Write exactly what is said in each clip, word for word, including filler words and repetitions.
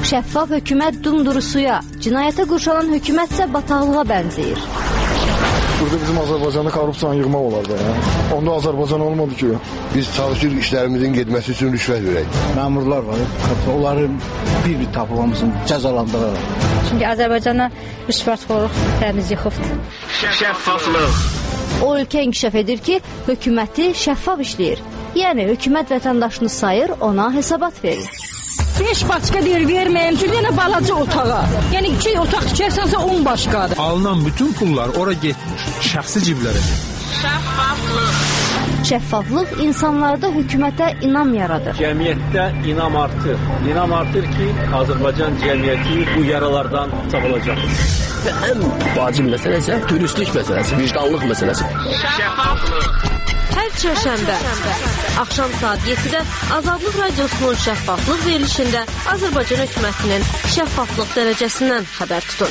Şəffaf hökumət dumduru suya, cinayətə qurşalan hökumətsə bataqlığa bənzəyir. Burada bizim Azərbaycanda korrupsiyanı yığmaq olar da ya. Onda Azərbaycan olmadı ki. Biz çalışırıq işlərimizin getməsi üçün rüşvət verək. Məmurlar var, onların bir-bir tapılmasını cəzalandıraraq. Çünki Azərbaycana rüşvətxorluq təmiz yıxıbdır. Şəffaflıq. O ölkə inkişaf edir ki, hökuməti şəffaf işləyir. Yəni, hökumət vətəndaşını sayır, ona hesabat verir. beş başqa deyir, verməyəm ki, yenə balaca otağa. Yəni, iki otaq tikərsənsə on başqadır. Alınan bütün pullar ora getmiş, şəxsi ciblərə. Şəffaflıq. Şəffaflıq insanlarda hökumətə inam yaradır. Cəmiyyətdə inam artır. İnam artır ki, Azərbaycan cəmiyyəti bu yaralardan sağolacaq. Və ən vacib məsələ isə dürüstlük məsələsi, vicdanlıq məsələsi. Şəffaflıq. Hər çərşənbə, axşam saat yeddidə Azadlıq Radiosunun şəffaflıq verilişində Azərbaycan hökumətinin şəffaflıq dərəcəsindən xəbər tutun.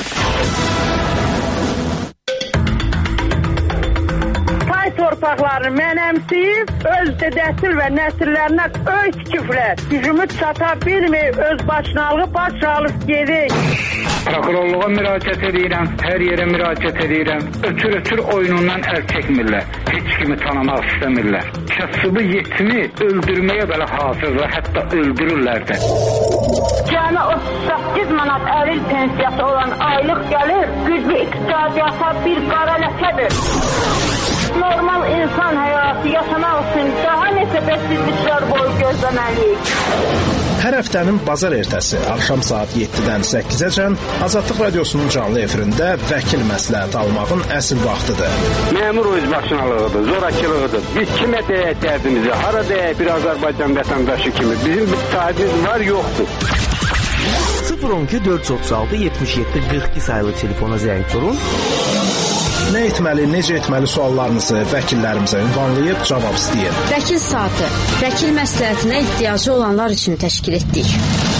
Pay torpaqlarını mənəmsiyib, öz dədəsil və nəsillərinə öy tikiblər. Gücümüz çata bilməyib, öz başınalığı baş alıb gedik. Prokurorluğa müraciət edirəm, hər yerə müraciət edirəm. Ötür-ötür oyunundan əl çəkmirlər. Heç kimi tanımaq istəmirlər. Kəsubu yetimi öldürməyə belə hazırlar, hətta öldürürlər də. Cəmi otuz səkkiz manat əril pensiyası olan aylıq gəlir, güclü iqtisadiyyata bir qara ləkədir. Normal insan həyatı yaşamaq üçün daha neçə bəsizliklər boyu gözləməliyik. Hər həftənin bazar ertəsi axşam saat yeddidən səkkizəcən Azadlıq Radiosunun canlı efirində vəkil məsləhət almağın əsl vaxtıdır. Məmur özbaşınalığıdır, zorakılığıdır. Biz kimə deyək dərdimizi, hara deyək bir Azərbaycan vətəndaşı kimi. Bizim bir sahibimiz var, yoxdur. sıfır on iki dörd yüz otuz altı yetmiş yeddi qırx iki sayılı telefona zəng vurun. Nə etməli, necə etməli suallarınızı vəkillərimizə ünvanlayıb cavab istəyin. Vəkil saatı, vəkil məsləhətinə ehtiyacı olanlar üçün təşkil etdik.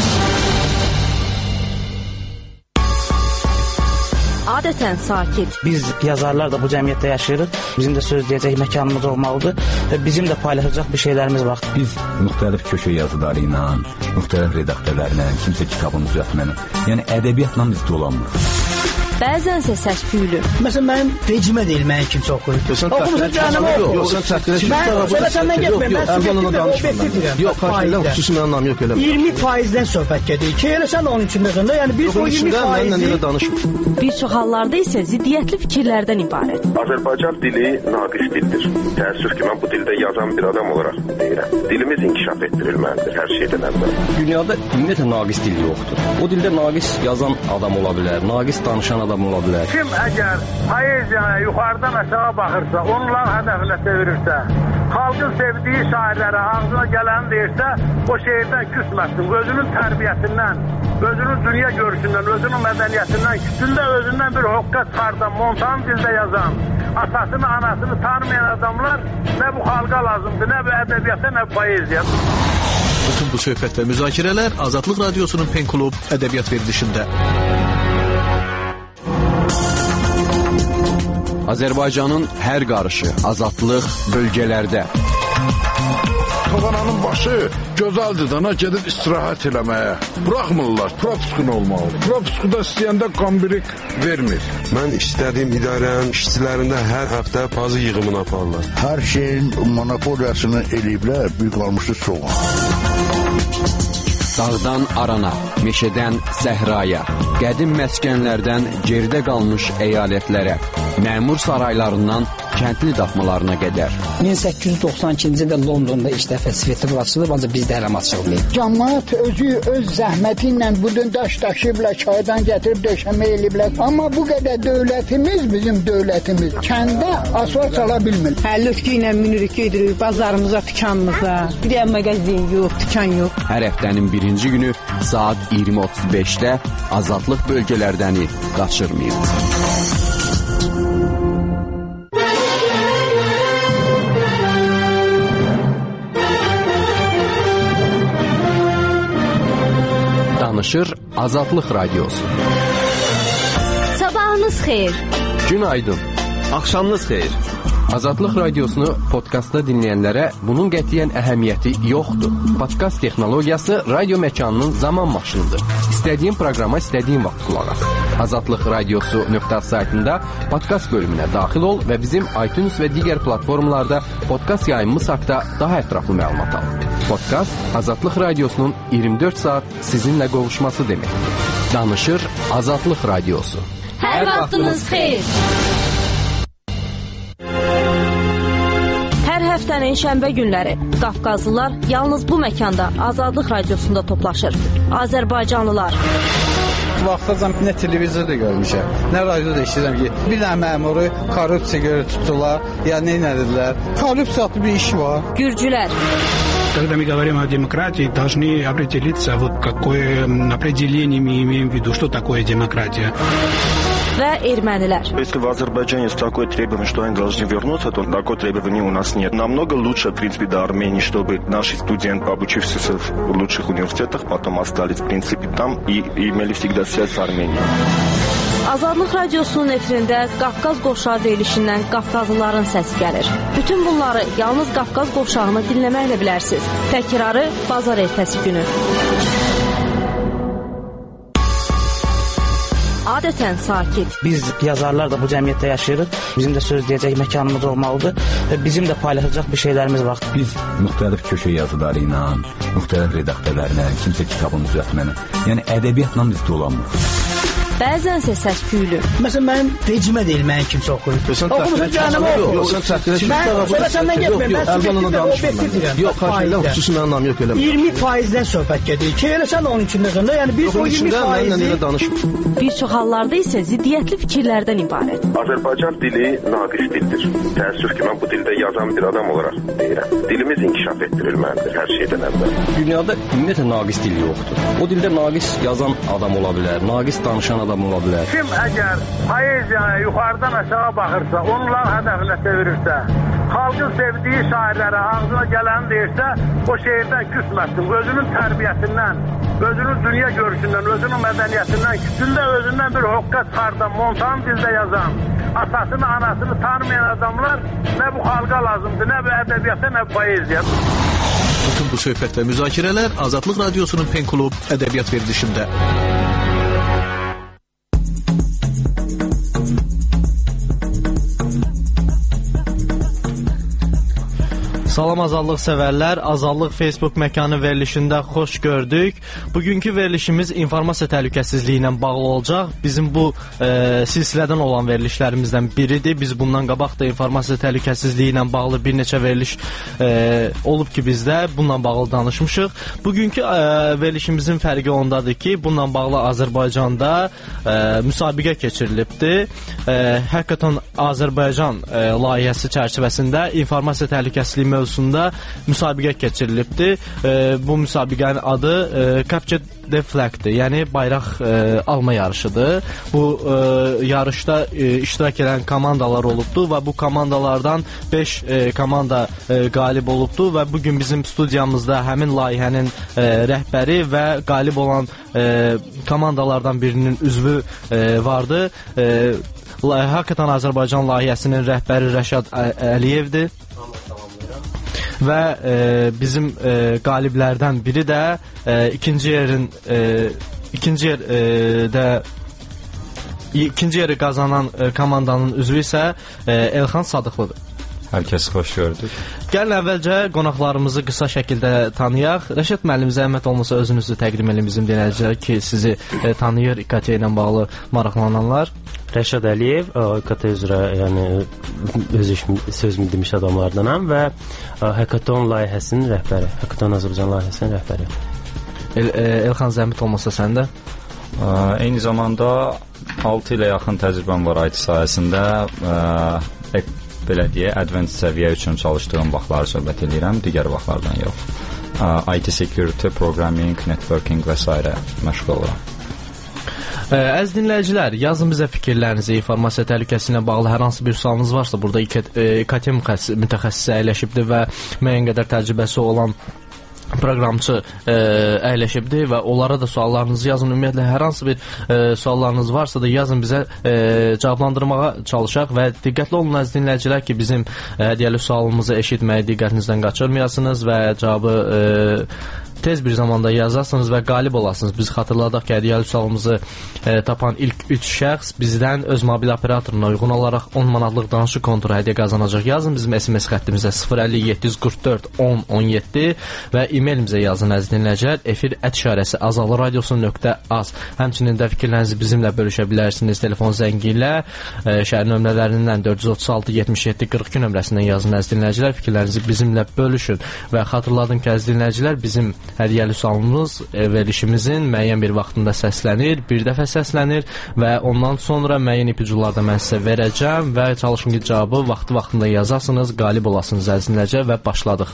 Adətən sakit. Biz yazarlar da bu cəmiyyətdə yaşayırıq. Bizim də söz deyəcək məkanımız olmalıdır və bizim də paylaşacaq bir şeylərimiz var. Biz müxtəlif köşə yazıları ilə, müxtəlif redaktörlərlə, kimsə kitabını düzəltməni, yəni ədəbiyyatla biz dolanmırıq. Bəzənsə səs-küylü. Məsələn, mənim rejimə deyil, mənim kimsə oxuyur. Oxumusun cəhənnəmə yox. Yox, sən təxtirə çıxın. Mən söhbətəndən getməyim. Mən subjektivlə, obyektivdirəm. Yox, karşıdan xüsusi mənim nam yox elə. iyirmi faizdən söhbət gedir. Ki, elə sən onun içindəsən də. Yəni, biz o iyirmi faizi... Bir çox hallarda isə ziddiyyətli fikirlərdən ibarət. Azərbaycan dili naqis dildir. Təəssüf ki, mən bu dildə yazan bir adam olaraq deyirəm. Dilimiz inkişaf etdirilməlidir hər şeydən əvvəl. Dünyada ümumiyyətlə naqis dil yoxdur. O dildə naqis yazan adam ola bilər, naqis danışan adam ola bilər. Kim əgər poeziyaya yuxarıdan aşağı baxırsa, onların hədəfinə çevirirsə, xalqın sevdiyi şairlərə ağzına gələni deyirsə, o şeirdən küsməsin. Özünün tərbiyəsindən, özünün dünya görüşündən, özünün mədəniyyətindən, küçündə özündən bir hoqqa çıxardan, montan dildə yazan, atasını, anasını tanımayan adamlar nə bu xalqa lazımdır, nə bu ədəbiyyata, nə bu poeziya. Bütün bu söhbət və müzakirələr Azadlıq Radiosunun Pen Klub ədəbiyyat verilişində. Azərbaycanın hər qarışı, azadlıq bölgələrdə. Tavananın başı gözəldir dana gedib istirahət eləməyə. Buraxmırlar, propuskun olmalıdır. Propuskuda istəyəndə qambirik vermir. Mən istədiyim idarənin işçilərində hər həftə pazı yığımını aparırlar. Hər şeyin monopoliyasını eləyiblər, büyük qalmışdı çox. Dağdan arana, meşədən səhraya, qədim məskənlərdən geridə qalmış əyalətlərə, məmur saraylarından kəndli daxmalarına qədər. min səkkiz yüz doxsan ikinci ildə Londonda ilk dəfə festival açılıb, ancaq bizdə hələ açılmayıb. Cəmiyyət özü öz zəhməti ilə budun daş daşıyıblar, çaydan gətirib döşəmə eləyiblər. Amma bu qədər dövlətimiz, bizim dövlətimiz kəndə asfalt sala bilmir. Həllötkü ilə minirik, gedirik bazarımıza, dükanımıza. Bir də mağazin yox, dükan yox. Hər həftənin birinci günü saat iyirmi otuz beşdə azadlıq bölgələrdəni qaçırmayın. Danışır Azadlıq Radiosu. Sabahınız xeyir. Günaydın. Axşamınız xeyir. Azadlıq radiosunu podkastda dinləyənlərə bunun qətiyyən əhəmiyyəti yoxdur. Podkast texnologiyası radio məkanının zaman maşınıdır. İstədiyin proqrama istədiyin vaxt qulaq as. Azadlıq radiosu nöqtə saytında podkast bölümünə daxil ol və bizim iTunes və digər platformalarda podkast yayımımız haqqında daha ətraflı məlumat al. Podkast Azadlıq radiosunun iyirmi dörd saat sizinlə qovuşması deməkdir. Danışır Azadlıq radiosu. Hər vaxtınız xeyir. Hər həftənin şənbə günləri Qafqazlılar yalnız bu məkanda Azadlıq radiosunda toplaşır. Azərbaycanlılar. Vaxtacan nə televizorda görmüşəm, nə radioda eşidirəm ki, bir dənə məmuru korrupsiya görə tutdular, ya nə edilər. Korrupsiyalı bir iş var. Gürcülər. Когда мы говорим о демократии, должны определиться, вот какое определение мы имеем в виду, что такое демократия. Və ermənilər. Если в Азербайджане есть такое требование, что они должны вернуться, то такое требование у нас нет. Намного лучше, в принципе, до Армении, чтобы наши студенты, обучившиеся в лучших университетах, потом остались, в принципе, там и имели всегда связь с Арменией. Azadlıq radiosunun efirində Qafqaz qovşağı deyilişindən Qafqazlıların səsi gəlir. Bütün bunları yalnız Qafqaz qovşağını dinləməklə bilərsiniz. Təkrarı bazar ertəsi günü. Adətən sakit. Biz yazarlar da bu cəmiyyətdə yaşayırıq. Bizim də söz deyəcək məkanımız olmalıdır və bizim də paylaşacaq bir şeylərimiz var. Biz müxtəlif köşə yazıları ilə, müxtəlif redaktörlərlə, kimsə kitabın düzəltməni, yəni ədəbiyyatla biz dolanmırıq. Bəzənsə səs-küylü. Məsələn, mənim vecimə deyil, mənim kimsə oxuyur. Oxumusun, cəhənnəmə oxuyur. Mən sonra səndən getməyim, mən subjektivdən obyektiv deyirəm. Yox, xarşıyla xüsusi mənim namı yox eləmə. iyirmi faizdən söhbət gedir. Ki, elə sən onun içindəsən də, yəni biz o iyirmi faizi... Bir çox hallarda isə ziddiyyətli fikirlərdən ibarət. Azərbaycan dili naqis dildir. Təəssüf ki, mən bu dildə yazan bir adam olaraq deyirəm. Dilimiz inkişaf etdirilməlidir hər şeydən əvvəl. Dünyada ümumiyyətlə naqis dil yoxdur. O dildə naqis yazan adam ola bilər, naqis danışan adam ola bilər. Kim əgər poeziyaya yuxarıdan aşağı baxırsa, onların hədəfinə çevirirsə, xalqın sevdiyi şairlərə ağzına gələni deyirsə, o şeirdən küsməsin. Özünün tərbiyəsindən, özünün dünya görüşündən, özünün mədəniyyətindən, küçündə özündən bir hoqqa çıxardan, montan dildə yazan, atasını, anasını tanımayan adamlar nə bu xalqa lazımdır, nə bu ədəbiyyata, nə bu poeziya. Bütün bu söhbət və müzakirələr Azadlıq radiosunun Pen Klub ədəbiyyat verilişində. Salam azadlıq sevərlər, Azadlıq Facebook məkanı verilişində xoş gördük. Bugünkü verilişimiz informasiya təhlükəsizliyi ilə bağlı olacaq. Bizim bu e, silsilədən olan verilişlərimizdən biridir. Biz bundan qabaq da informasiya təhlükəsizliyi ilə bağlı bir neçə veriliş e, olub ki, bizdə bununla bağlı danışmışıq. Bugünkü e, verilişimizin fərqi ondadır ki, bununla bağlı Azərbaycanda e, müsabiqə keçirilibdir. E, həqiqətən Azərbaycan e, layihəsi çərçivəsində informasiya təhlükəsizliyi mövzusu mövzusunda müsabiqə keçirilibdir. E, bu müsabiqənin adı e, Capture the Flag-dir, yəni bayraq e, alma yarışıdır. Bu e, yarışda e, iştirak edən komandalar olubdur və bu komandalardan beş e, komanda e, qalib olubdur və bugün bizim studiyamızda həmin layihənin e, rəhbəri və qalib olan e, komandalardan birinin üzvü e, vardı. E, Hakikaten Azərbaycan layihəsinin rəhbəri Rəşad Əliyevdir. Və e, bizim e, qaliblərdən biri də e, ikinci yerin e, ikinci yerdə e, ikinci yeri qazanan e, komandanın üzvü isə e, Elxan Sadıqlıdır. Hər kəs xoş gördük. Gəlin əvvəlcə qonaqlarımızı qısa şəkildə tanıyaq. Rəşad müəllim, zəhmət olmasa özünüzü təqdim edin bizim dinləyicilər ki, sizi e, tanıyır, İKT ilə bağlı maraqlananlar. Rəşad Əliyev, İ K T üzrə, yəni öz işim, sözümü demiş adamlardanam və Hackathon layihəsinin rəhbəri, Hackathon Azərbaycan layihəsinin rəhbəri. El, e, Elxan, zəhmət olmasa səndə? Eyni zamanda altı ilə yaxın təcrübəm var I T sahəsində. E, belə deyə, advanced səviyyə üçün çalışdığım vaxtları söhbət edirəm, digər vaxtlardan yox. I T security, programming, networking və s. məşğul oluram. Əziz dinləyicilər, yazın bizə fikirlərinizi, informasiya təhlükəsi ilə bağlı hər hansı bir sualınız varsa, burada İ K T mütəxəssisi əyləşibdir və müəyyən qədər təcrübəsi olan proqramçı e, əyləşibdir və onlara da suallarınızı yazın. Ümumiyyətlə, hər hansı bir e, suallarınız varsa da yazın, bizə e, cavablandırmağa çalışaq və diqqətli olun əziz dinləyicilər ki, bizim hədiyyəli sualımızı eşitməyi diqqətinizdən qaçırmayasınız və cavabı e, tez bir zamanda yazasınız və qalib olasınız. Biz xatırladaq ki, hədiyyəli sualımızı e, tapan ilk üç şəxs bizdən öz mobil operatoruna uyğun olaraq on manatlıq danışıq konturu hədiyyə qazanacaq. Yazın bizim S M S xəttimizə sıfır əlli yeddi yüz qırx dörd on on yeddi və e-mailimizə yazın əziz dinləyicilər. Efir ət işarəsi azallı radiosu nöqtə az. Həmçinin də fikirlərinizi bizimlə bölüşə bilərsiniz. Telefon zəngi ilə e, şəhər nömrələrindən dörd yüz otuz altı yetmiş yeddi qırx iki nömrəsindən yazın əziz dinləyicilər. Fikirlərinizi bizimlə bölüşün və xatırladım ki, əziz dinləyicilər, bizim hədiyyəli sualımız e, verilişimizin müəyyən bir vaxtında səslənir, bir dəfə səslənir və ondan sonra müəyyən ipucularda mən sizə verəcəm və çalışın ki, cavabı vaxtı-vaxtında yazasınız, qalib olasınız əziz dinləyicilər və başladıq.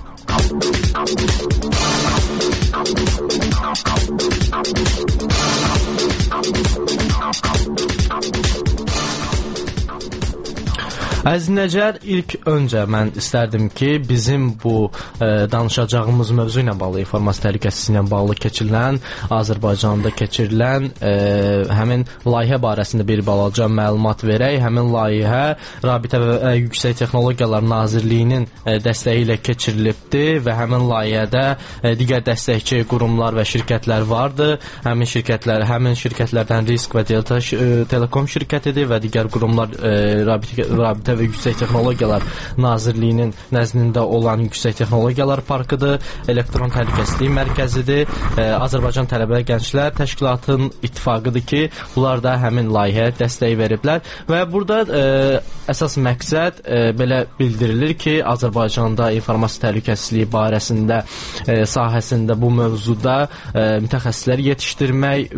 Əziz dinləyicilər, ilk öncə mən istərdim ki, bizim bu e, danışacağımız mövzu ilə bağlı, informasiya təhlükəsizliyi ilə bağlı keçirilən, Azərbaycanda keçirilən e, həmin layihə barəsində bir balaca məlumat verək. Həmin layihə Rabitə və e, Yüksək Texnologiyalar Nazirliyinin e, dəstəyi ilə keçirilibdir və həmin layihədə e, digər dəstəkçi qurumlar və şirkətlər vardı. Həmin şirkətlər, həmin şirkətlərdən Risk və Delta e, Telekom şirkətidir və digər qurumlar e, Rabitə, Rabitə və Yüksək Texnologiyalar Nazirliyinin nəzdində olan Yüksək Texnologiyalar Parkıdır, elektron təhlükəsizlik mərkəzidir, e, Azərbaycan Tələbə Gənclər Təşkilatının ittifaqıdır ki, bunlar da həmin layihəyə dəstək veriblər və burada e, əsas məqsəd e, belə bildirilir ki, Azərbaycanda informasiya təhlükəsizliyi barəsində e, sahəsində bu mövzuda e, mütəxəssislər yetişdirmək,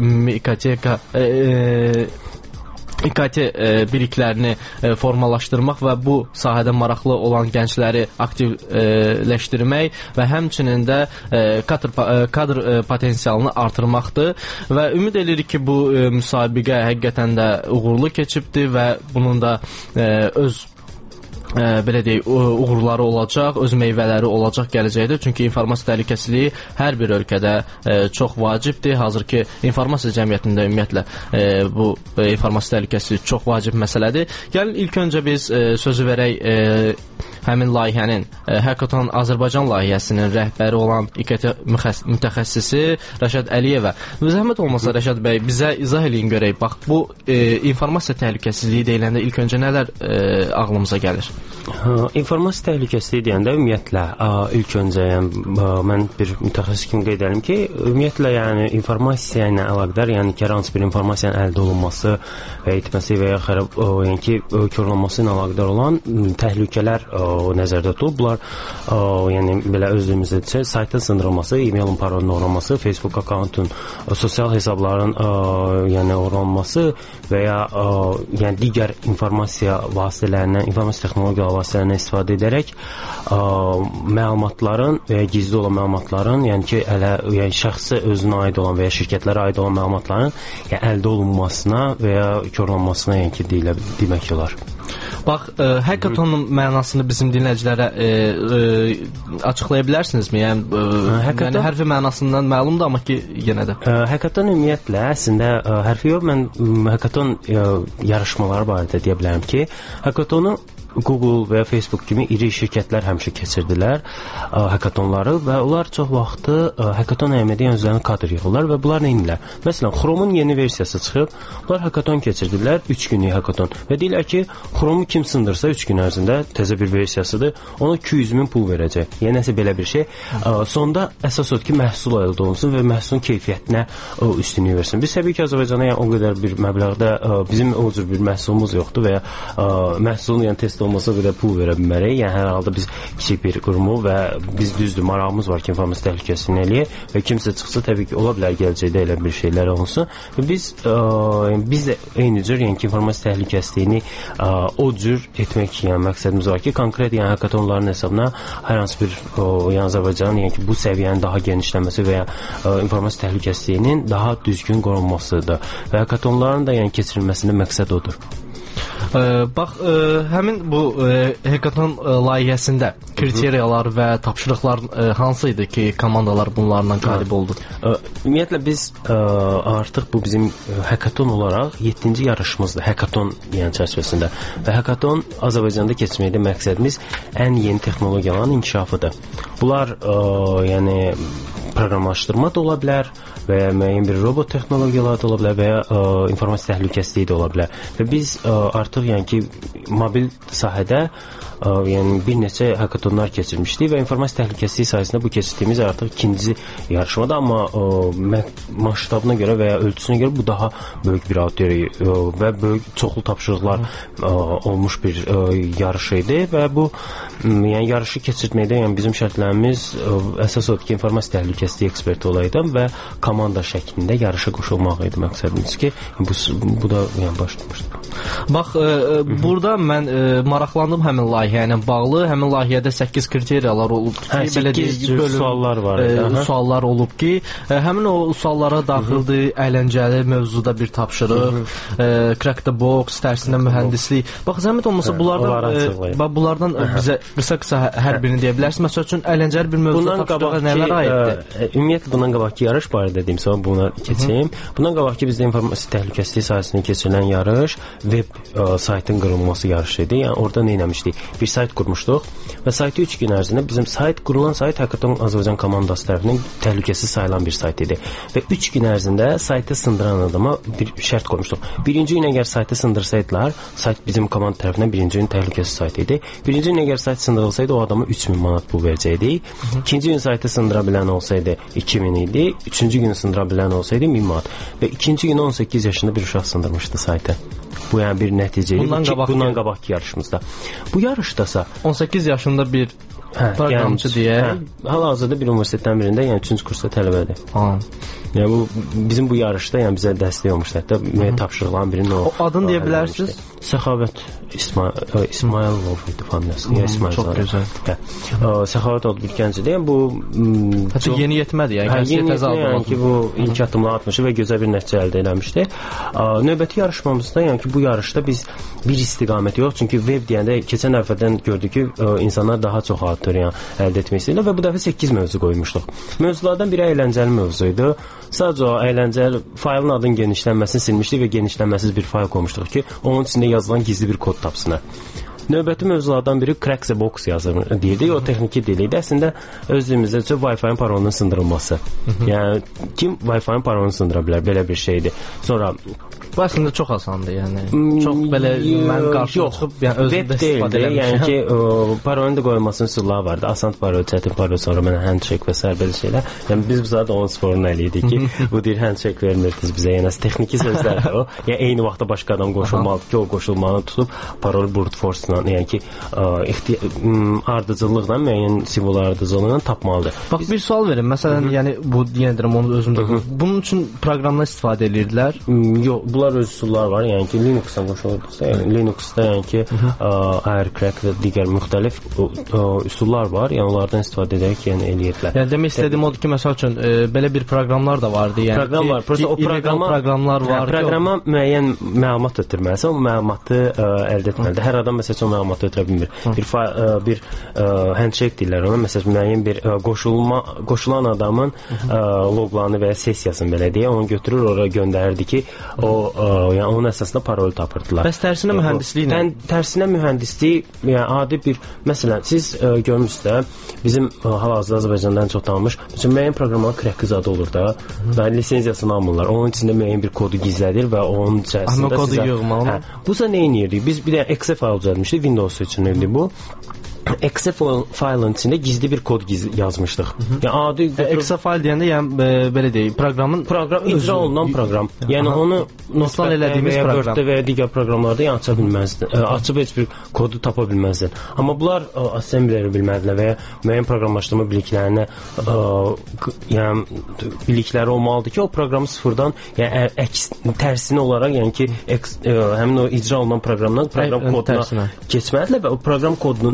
İKT e, e, İKT e, biliklərini e, formalaşdırmaq və bu sahədə maraqlı olan gəncləri aktivləşdirmək və həmçinin də e, kadr, e, kadr e, potensialını artırmaqdır və ümid edirik ki, bu e, müsabiqə həqiqətən də uğurlu keçibdir və bunun da e, öz Ə, belə deyək, uğurları olacaq, öz meyvələri olacaq gələcəkdə. Çünki informasiya təhlükəsizliyi hər bir ölkədə ə, çox vacibdir. Hazır ki, informasiya cəmiyyətində ümumiyyətlə ə, bu ə, informasiya təhlükəsizliyi çox vacib məsələdir. Gəlin ilk öncə biz ə, sözü verək ə, həmin layihənin, ə, Hackathon Azərbaycan layihəsinin rəhbəri olan İKT mütəxəssisi Rəşad Əliyevə. Zəhmət olmasa Rəşad bəy, bizə izah eləyin görək. Bax, bu ə, informasiya təhlükəsizliyi deyiləndə ilk öncə nələr ə, ağlımıza gəlir? Ha, informasiya təhlükəsizliyi deyəndə ümumiyyətlə ə, ilk öncə yəni, ə, mən bir mütəxəssis kimi qeyd edim ki, ümumiyyətlə yəni informasiya ilə əlaqədar, yəni ki, hər hansı bir informasiyanın əldə olunması və etməsi və ya xərab, ə, yəni ki, korlanması ilə əlaqədar olan təhlükələr ə, nəzərdə tutulub. Bunlar ə, yəni belə özümüzdə desə, saytın sındırılması, e-mailin parolunun oğranması, Facebook akkauntun, ə, sosial hesabların ə, yəni oğranması və ya ə, yəni digər informasiya vasitələrindən, informasiya texnologiyaları vasitələrindən istifadə edərək ə, məlumatların və ya gizli olan məlumatların, yəni ki, ələ, yəni şəxsə özünə aid olan və ya şirkətlərə aid olan məlumatların yəni əldə olunmasına və ya korlanmasına yəni ki, deyilə, demək olar. Bax, ə, Hackathonun mənasını bizim dinləyicilərə ə, ə, açıqlaya bilərsinizmi? Yəni, ə, yəni hərfi mənasından məlumdur, amma ki, yenə də. Ə, Hackathon ümumiyyətlə, əslində ə, hərfi yox, mən Hackathon ə, yarışmaları barədə deyə bilərəm ki, Hackathonu Google və ya Facebook kimi iri şirkətlər həmişə keçirdilər ə, hackathonları və onlar çox vaxtı ə, hackathon əhəmiyyəti özlərinə kadr yığırlar və bunlar nə edirlər? Məsələn, Chrome-un yeni versiyası çıxıb, bunlar hackathon keçirdilər, üç günlük hackathon və deyirlər ki, Chrome-u kim sındırsa üç gün ərzində təzə bir versiyasıdır, ona iki yüz min pul verəcək. Yəni nəsə belə bir şey. Ə, sonda əsas odur ki, məhsul əldə olunsun və məhsulun keyfiyyətinə ə, üstünlük versin. Biz təbii ki, Azərbaycana yəni, o qədər bir məbləğdə ə, bizim o cür bir məhsulumuz yoxdur və ya ə, məhsulun yəni test olmasa qədər pul verə bilmərik. Yəni hər halda biz kiçik bir qurumu və biz düzdür marağımız var ki, informasiya təhlükəsizliyini eləyək və kimsə çıxsa təbii ki, ola bilər gələcəkdə elə bir şeylər olsun. Və biz ə, biz də eyni cür yəni ki, informasiya təhlükəsizliyini ə, o cür etmək yəni məqsədimiz var ki, konkret yəni hackathonların hesabına hər hansı bir ə, yəni Azərbaycanın yəni ki, bu səviyyənin daha genişlənməsi və ya ə, informasiya təhlükəsizliyinin daha düzgün qorunmasıdır və hackathonların da yəni keçirilməsində məqsəd odur. Ə, bax, ə, həmin bu ə, hekaton ə, layihəsində kriteriyalar və tapşırıqlar ə, hansı idi ki, komandalar bunlarla qalib oldu? Ə, ümumiyyətlə biz ə, artıq bu bizim hekaton olaraq yeddinci yarışımızdır. Hekaton yəni çərçivəsində. Və hekaton Azərbaycanda keçməkdə məqsədimiz ən yeni texnologiyaların inkişafıdır. Bunlar ə, yəni proqramlaşdırma da ola bilər və ya müəyyən bir robot texnologiyaları da ola bilər və ya ə, informasiya təhlükəsizliyi də ola bilər. Və biz ə, artıq yəni ki, mobil sahədə ə, yəni bir neçə hekatonlar keçirmişdik və informasiya təhlükəsizliyi sayəsində bu keçirdiyimiz artıq ikinci yarışmadır, amma ə, masştabına görə və ya ölçüsünə görə bu daha böyük bir auditoriya və böyük çoxlu tapşırıqlar ə, olmuş bir ə, yarış idi və bu yəni yarışı keçirtməkdə yəni bizim şərtlərimiz ə, əsas odur ki, informasiya təhlükəsizliyi eksperti olaydım və komanda şəklində yarışa qoşulmaq idi məqsədimiz ki, bu, bu da yəni başlamışdı. Bax, ə, burada mən ə, maraqlandım həmin layihə ilə bağlı. Həmin layihədə səkkiz kriteriyalar olub ki, hə, belə deyək, bölüm, suallar var. Ə, suallar olub ki, ə, həmin o suallara daxildir, hı-hı, əyləncəli mövzuda bir tapşırıq, ə, crack the box, tərsinə mühəndislik. Bax, zəhmət olmasa hə, bunlardan ə, bax, bunlardan ə, bizə qısa-qısa hər birini deyə bilərsiniz. Məsəl üçün əyləncəli bir mövzuda tapşırığa nələr aiddir? Ümumiyyətlə bundan qabaqki yarış barədə dediyim sonra buna keçeyim. Hı-hı. Bundan qabaqki bizdə informasiya təhlükəsizliyi sahəsində keçirilən yarış web ə, saytın qırılması yarışı idi. Yəni orada nə etmişdik? Bir sayt qurmuşduq və saytı üç gün ərzində bizim sayt qurulan sayt Hekaton Azərbaycan komandası tərəfindən təhlükəsiz sayılan bir sayt idi. Və üç gün ərzində saytı sındıran adama bir şərt qoymuşduq. Birinci gün əgər saytı sındırsaydılar, sayt bizim komanda tərəfindən birinci gün təhlükəsiz sayt idi. Birinci gün əgər sayt sındırılsaydı o adama üç min manat pul verəcəkdik. İkinci gün saytı sındıra bilən olsaydı iki min idi. Üçüncü gün sındıra bilən olsaydı min manat. Və ikinci gün on səkkiz yaşında bir uşaq sındırmışdı saytı. Bu yəni bir nəticə idi. Bundan, qabaq bundan qabaqki yarışımızda. Bu yarışdasa on səkkiz yaşında bir hə, proqramçı deyə hə, hal-hazırda bir universitetdən birində, yəni üçüncü kursda tələbədir. Ha. Yəni bu bizim bu yarışda yəni bizə dəstək olmuşdu. Hətta müəyyən tapşırıqların birinin o. O adını deyə bilərsiniz? Səxavət İsmail İsmailov idi fanəsi. Yəni İsmail. Çox gözəl. Hə. Səxavət adlı bir gəncdir. Yəni bu hətta yeni yetmədi, yəni gəncliyə təzə adlandı. Yəni ki, bu ilk addımlar atmışdı və gözəl bir nəticə əldə etmişdi. Növbəti yarışmamızda, yəni ki, bu yarışda biz bir istiqamət yox, çünki web deyəndə keçən dəfədən gördük ki, insanlar daha çox auditoriya əldə etmək istəyirlər və bu dəfə səkkiz mövzu qoymuşduq. Mövzulardan biri əyləncəli mövzu idi. Sadəcə o əyləncəli faylın adının genişlənməsini silmişdik və genişlənməsiz bir fayl qoymuşduq ki, onun içində yazılan gizli bir kod tapsınlar. Növbəti mövzulardan biri crack the box yazır deyirdik. O texniki dil idi. Əslində özümüzdə Wi-Fi-nin parolunun sındırılması. Yəni kim Wi-Fi-nin parolunu sındıra bilər? Belə bir şeydir. Sonra bu əslində çox asandır, yəni. Çox belə mən qarşıma çıxıb, yəni özümdə istifadə eləmişəm. Yəni ki, o, parolun da qoyulmasının üsulları vardı. Asan parol, çətin parol, sonra mənə handshake və s. belə şeylər. Yəni biz bu zaten onun sporunu eləydik ki, bu deyir handshake vermirdiniz bizə. Yəni texniki sözlərdir o. Yəni eyni vaxtda başqa adam qoşulmalıdır ki, o qoşulmanı tutub parol brute force-la, yəni ki, ardıcıllıqla, müəyyən simvol ardıcıllıqla tapmalıdır. Bax, bir sual verin. Məsələn, yəni bu deyən deyirəm, onu özümdə. Bunun üçün proqramla istifadə edirdilər? Yox, bunlar öz üsullar var. Yəni ki, Linux-a qoşulurdusa, yəni Linux-da yəni ki, Aircrack və digər müxtəlif üsullar var. Yəni onlardan istifadə edərək yəni eləyirdilər. Yəni demək istədiyim odur ki, məsəl üçün e, belə bir proqramlar da vardı. Yəni proqram var. Prosta o proqrama proqramlar var. Hə, proqrama o... müəyyən məlumat ötürməlisən, o məlumatı ə, əldə etməlidir. Hər adam məsələn o məlumatı ötürə bilmir. Hı. Bir ə, bir ə, handshake deyirlər ona. Məsələn müəyyən bir ə, qoşulma qoşulan adamın ə, loqlarını və ya sessiyasını belə deyə onu götürür, ora göndərirdi ki, o ə, yəni onun əsasında parol tapırdılar. Bəs tərsinə mühəndislik nə? Tərsinə mühəndislik, yəni adi bir məsələn siz ə, görmüsünüz də bizim hal-hazırda Azərbaycandan çox tanınmış, məsələn müəyyən proqramların crack adı olur da. Və lisenziyasını almırlar. Onun içində müəyyən bir kodu gizlədir və onun içərisində kodu sizə yığmalı. Hə, bu da nə edirdik? Biz bir də exe fayl düzəltmişdik, Windows üçün idi bu. Exe faylın içində gizli bir kod giz yazmışdıq. Yəni adi exe fayl deyəndə yəni e, belə deyək, proqramın proqram icra olunan proqram. Yəni aha, onu notdan elədiyimiz proqram və ya digər proqramlarda yəni aça bilməzdin. E, açıb heç bir kodu tapa bilməzdin. Amma bunlar e, assembleri bilmədilər və ya müəyyən proqramlaşdırma biliklərinə e, yəni bilikləri olmalıdır ki, o proqramı sıfırdan yəni əks tərsini olaraq yəni ki eks, e, həmin o icra olunan proqramdan proqram koduna keçməlidirlər və o proqram kodunun içində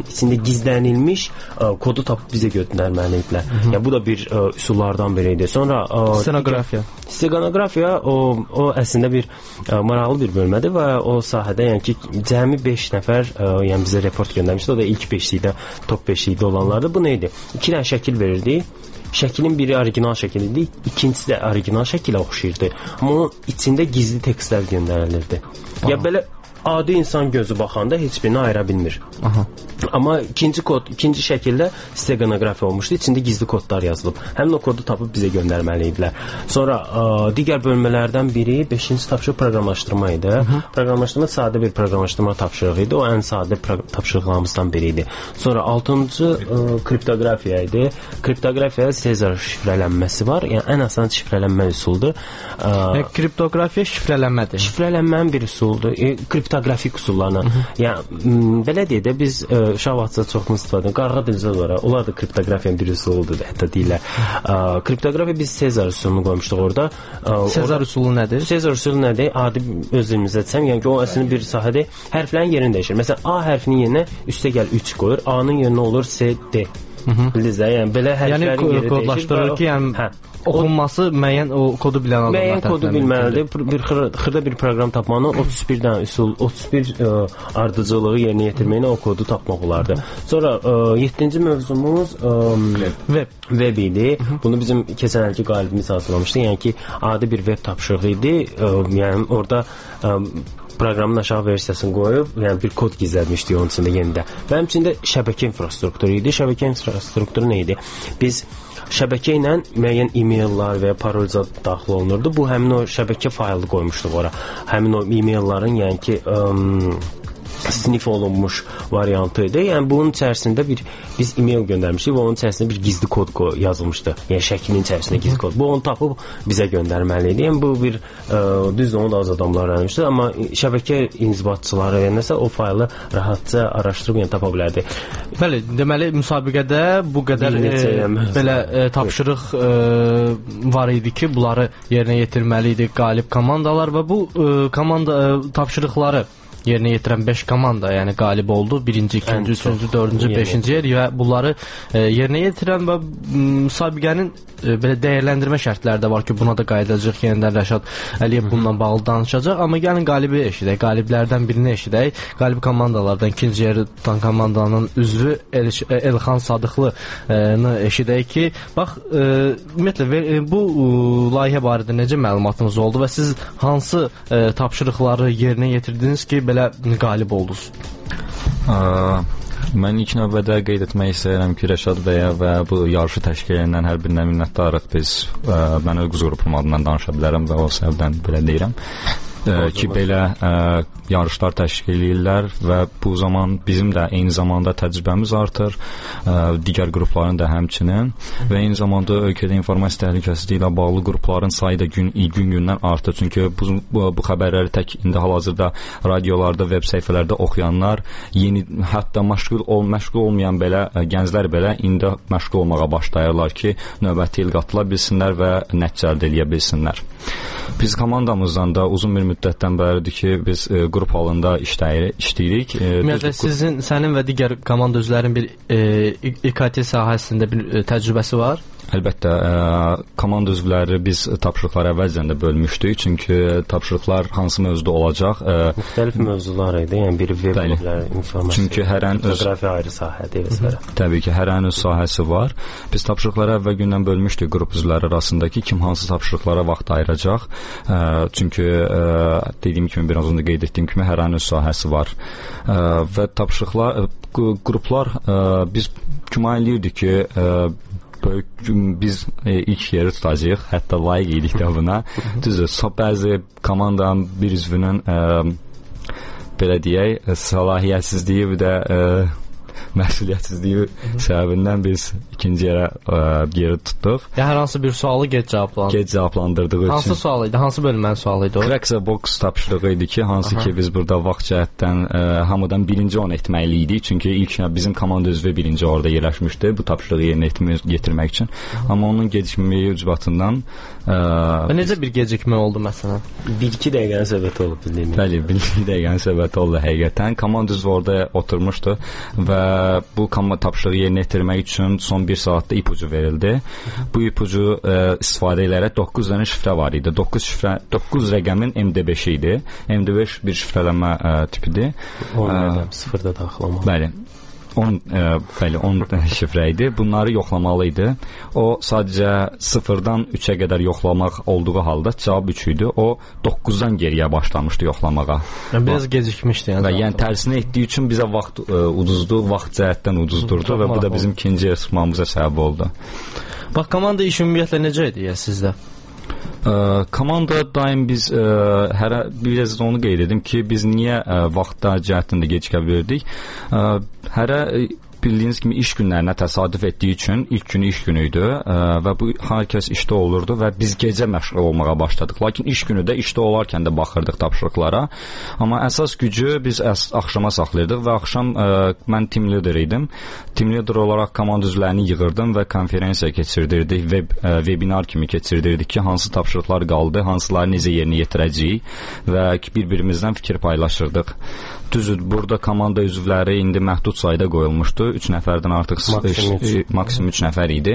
gizlənilmiş ə, kodu tapıb bizə göndərməli idilər. Yəni bu da bir ə, üsullardan biri idi. Sonra ə, stenografiya. Stenografiya o o əslində bir ə, maraqlı bir bölmədir və o sahədə yəni ki, cəmi beş nəfər ə, yəni bizə report göndərmişdi. O da ilk beşlikdə, top beşlikdə olanlardı. Bu nə idi? İki dənə şəkil verirdi. Şəklin biri orijinal şəkil idi, ikincisi də orijinal şəkilə oxşayırdı. Amma onun içində gizli tekstlər göndərilirdi. Aha. Ya belə adi insan gözü baxanda heç birini ayıra bilmir. Aha. Amma ikinci kod, ikinci şəkildə stenografiya olmuşdu. İçində gizli kodlar yazılıb. Həmin o kodu tapıb bizə göndərməli idilər. Sonra ə, digər bölmələrdən biri beşinci tapşırıq proqramlaşdırma idi. Hı-hı. Proqramlaşdırma sadə bir proqramlaşdırma tapşırığı idi. O ən sadə tapşırıqlarımızdan biri idi. Sonra altıncı ə, kriptoqrafiya idi. Kriptoqrafiya Sezar şifrələnməsi var. Yəni ən asan şifrələnmə üsuludur. Yəni kriptoqrafiya şifrələnmədir. Şifrələnmənin bir üsuludur. E, kriptoqrafik üsullarla. Yəni belə deyək də biz ə, Şavatda çoxunu istifadə edir. Qarğa dilcə olaraq onlar da kriptoqrafiyanın bir üsuludur, hətta deyirlər. Kriptoqrafiya biz Sezar üsulunu qoymuşduq orada. Sezar üsulu nədir? Sezar üsulu nədir? Adi öz dilimizdə desəm, yəni ki, o əslində bir sahədə hərflərin yerini dəyişir. Məsələn, A hərfinin yerinə üstə gəl üç qoyur, A-nın yerinə olur S, D. Bildiniz də, yəni belə hərflərin yəni, yeri dəyişir. Yəni kodlaşdırır ki, yəni hə. Oxunması müəyyən o kodu bilən adamlar müəyyən kodu bilməlidir. Bir xırda bir proqram tapmanın otuz bir dənə üsul, otuz bir ə, ardıcılığı yerinə yetirməyinə o kodu tapmaq olardı. Sonra ə, yeddinci mövzumuz ə, web. Web idi. Bunu bizim keçən ilki qalibimiz hazırlamışdı. Yəni ki, adi bir web tapşırığı idi. Ə, yəni orada ə, proqramın aşağı versiyasını qoyub, yəni bir kod gizlətmişdik onun içində yenidə. Və həmçində şəbəkə infrastrukturu idi. Şəbəkə infrastrukturu nə idi? Biz şəbəkə ilə müəyyən e-maillər və ya parolca daxil olunurdu. Bu həmin o şəbəkə faylı qoymuşduq ora. Həmin o e-maillərin yəni ki ə, snif olunmuş variantı idi. Yəni bunun içərisində bir biz e-mail göndərmişdik və onun içərisində bir gizli kod yazılmışdı. Yəni şəklin içərisində gizli kod. Bu onu tapıb bizə göndərməli idi. Yəni bu bir ə, düz onu da az adamlar öyrənmişdi, amma şəbəkə inzibatçıları yəni nəsə o faylı rahatca araşdırıb yəni tapa bilərdi. Bəli, deməli müsabiqədə bu qədər e, belə e, tapşırıq e, var idi ki, bunları yerinə yetirməli idi qalib komandalar və bu e, komanda e, tapşırıqları yerinə yetirən beş komanda, yəni qalib oldu. Birinci, ikinci, üçüncü, dördüncü, beşinci yer və bunları e, yerinə yetirən və müsabiqənin e, belə dəyərləndirmə şərtləri də var ki, buna da qayıdacaq. Yenidən Rəşad Əliyev bununla bağlı danışacaq. Amma gəlin qalibi eşidək. Qaliblərdən birini eşidək. Qalib komandalardan ikinci yeri tutan komandanın üzvü El Elxan Sadıqlını eşidək ki, bax, e, ümumiyyətlə bu layihə barədə necə məlumatınız oldu və siz hansı e, tapşırıqları yerinə yetirdiniz ki, belə qalib oldunuz? Ə, mən ilk növbədə qeyd etmək istəyirəm ki, Rəşad bəyə və bu yarışı təşkil edən hər birinə minnətdarıq. Biz ə, mən öz qrupum adından danışa bilərəm və o səbəbdən belə deyirəm. Ə, ki, belə ə, yarışlar təşkil edirlər və bu zaman bizim də eyni zamanda təcrübəmiz artır, ə, digər qrupların da həmçinin və eyni zamanda ölkədə informasiya təhlükəsizliyi ilə bağlı qrupların sayı da gün gün-gündən artır. Çünki bu, bu, bu xəbərləri tək indi hal-hazırda radiolarda, veb səhifələrdə oxuyanlar, yeni hətta məşğul ol, məşğul olmayan belə ə, gənclər belə indi məşğul olmağa başlayırlar ki, növbəti il qatıla bilsinlər və nəticə əldə edə bilsinlər. Biz komandamızdan da uzun bir müddətdən bəridir ki, biz e, qrup halında işləyir, işləyirik. E, Ümumiyyətlə sizin, sənin və digər komanda üzvlərin bir e, İ K T sahəsində bir e, təcrübəsi var? Əlbəttə, ə, komanda üzvləri biz tapşırıqları əvvəlcən də bölmüşdük, çünki tapşırıqlar hansı mövzuda olacaq? Ə, müxtəlif mövzular idi, yəni biri web olar, informasiya, çünki hər ən öz fotoqrafiya ayrı sahədir və s. Təbii ki, hər ən öz sahəsi var. Biz tapşırıqları əvvəl gündən bölmüşdük qrup üzvləri arasındakı kim hansı tapşırıqlara vaxt ayıracaq. Ə, çünki ə, dediyim kimi, biraz önce qeyd etdiyim kimi hər ən öz sahəsi var. Ə, və tapşırıqlar, qruplar ə, biz güman eləyirdik ki, ə, böyük biz e, ilk yeri tutacağıq. Hətta layiq idik də buna. Düzdür, bəzi komandanın bir üzvünün e, belə deyək, səlahiyyətsizliyi bir də e, məsuliyyətsizliyi səbəbindən biz ikinci yerə ə, yeri tutduq. Ya hər hansı bir sualı gec cavablandırdıq. Gec cavablandırdığı üçün. Hansı sual idi? Hansı bölmənin sualı idi o? Crack box tapşırığı idi ki, hansı Aha. ki biz burada vaxt cəhətdən ə, hamıdan birinci onu etməli idik. Çünki ilk bizim komanda üzvü birinci orada yerləşmişdi bu tapşırığı yerinə yetirmək üçün. Aha. Amma onun gecikməyi ucbatından ə, necə bir gecikmə oldu məsələn? bir iki dəqiqənin səbəbi olub bildiyim. Bəli, bir iki dəqiqənin səbəbi oldu həqiqətən. Komanda üzvü orada oturmuşdu və bu tapşırığı yerinə yetirmək üçün son bir saatda ipucu verildi. Bu ipucu ə, istifadə edərək doqquz dənə şifrə var idi. doqquz şifrə, doqquz rəqəmin M D beş idi. M D beş bir şifrələnmə ə, tipidir. on rəqəm sıfırda daxil olmalı. Bəli. on e, bəli on şifrə idi. Bunları yoxlamalı idi. O sadəcə sıfırdan üçə qədər yoxlamaq olduğu halda cavab üç idi. O doqquzdan geriyə başlamışdı yoxlamağa. Yəni biraz gecikmişdi yəni. Və yəni tərsinə etdiyi üçün bizə vaxt e, uduzdu, vaxt cəhətdən uduzdurdu Hı, və bu da bizim oldu. ikinci yarışmamıza səbəb oldu. Bax, komanda işi ümumiyyətlə necə idi ya sizdə? Ə, komanda daim biz ə, hərə biraz onu qeyd edim ki, biz niyə ə, vaxtda cəhətində gecikə bilirdik? Ə, hərə bildiyiniz kimi iş günlərinə təsadüf etdiyi üçün ilk günü iş günü idi ə, və bu hər kəs işdə olurdu və biz gecə məşğul olmağa başladıq. Lakin iş günü də işdə olarkən də baxırdıq tapşırıqlara. Amma əsas gücü biz əs axşama saxlayırdıq və axşam ə, mən team leader idim. Team leader olaraq komanda üzvlərini yığırdım və konferensiya keçirdirdik, web ə, webinar kimi keçirdirdik ki, hansı tapşırıqlar qaldı, hansıları necə yerinə yetirəcəyik və bir-birimizdən fikir paylaşırdıq. Düzdür, burada komanda üzvləri indi məhdud sayda qoyulmuşdu. üç nəfərdən artıq maksimum üç nəfər idi.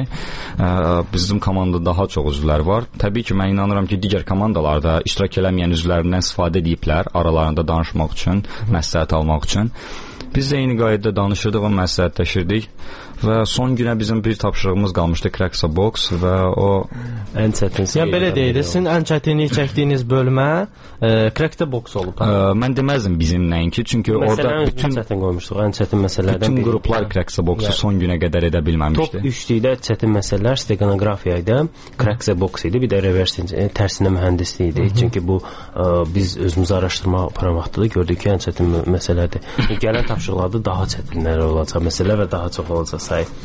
Bizim komandada daha çox üzvlər var. Təbii ki, mən inanıram ki, digər komandalarda iştirak eləməyən üzvlərindən istifadə ediblər aralarında danışmaq üçün, məsləhət almaq üçün. Biz də eyni qaydada danışırdıq və məsləhətləşirdik və son günə bizim bir tapşırığımız qalmışdı, Cracksa Box və o ən çətin. Yəni belə deyək, sizin ən çətinlik çəkdiyiniz bölmə e, Cracksa Box olub. E, mən deməzdim bizim nəinki, çünki məsələn, orada bütün çətin qoymuşduq, ən çətin məsələlərdən bütün qruplar Cracksa Box'u son günə qədər edə bilməmişdi. Top üçlükdə çətin məsələlər steqanografiya idi, Cracksa Box idi, bir də reverse tərsinə mühəndislik idi. Hı -hı. Çünki bu ə, biz özümüzü araşdırma aparan vaxtda gördük ki, ən çətin məsələdir. Gələn tapşırıqlarda daha çətinlər olacaq məsələ və daha çox olacaq.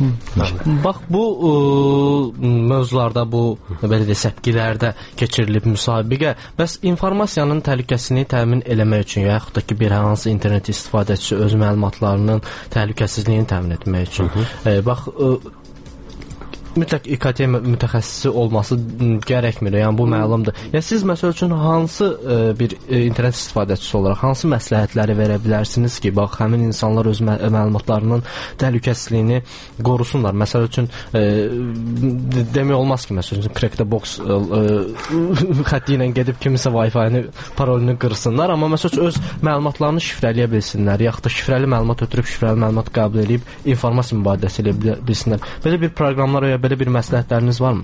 Bax, bu ə, mövzularda, bu belə də səpkilərdə keçirilib müsabiqə. Bəs informasiyanın təhlükəsizliyini təmin eləmək üçün, yaxud da ki, bir hansı internet istifadəçisi öz məlumatlarının təhlükəsizliyini təmin etmək üçün. Hı -hı. E, bax, ə, mütləq İ K T mütəxəssisi olması gərəkmir. Yəni bu məlumdur. Ya siz məsəl üçün hansı e, bir e, internet istifadəçisi olaraq hansı məsləhətləri verə bilərsiniz ki, bax həmin insanlar öz mə məlumatlarının təhlükəsizliyini qorusunlar. Məsəl üçün e, demək olmaz ki, məsəl üçün Cracksa Box e, e, xətti ilə gedib kimisə Wi-Fi-ni, parolunu qırsınlar, amma məsəl üçün öz məlumatlarını şifrələyə bilsinlər, yaxud da şifrəli məlumat ötürüb şifrəli məlumat qəbul edib informasiya mübadiləsi edə bilsinlər. Belə bir proqramlar ya belə bir məsləhətləriniz varmı?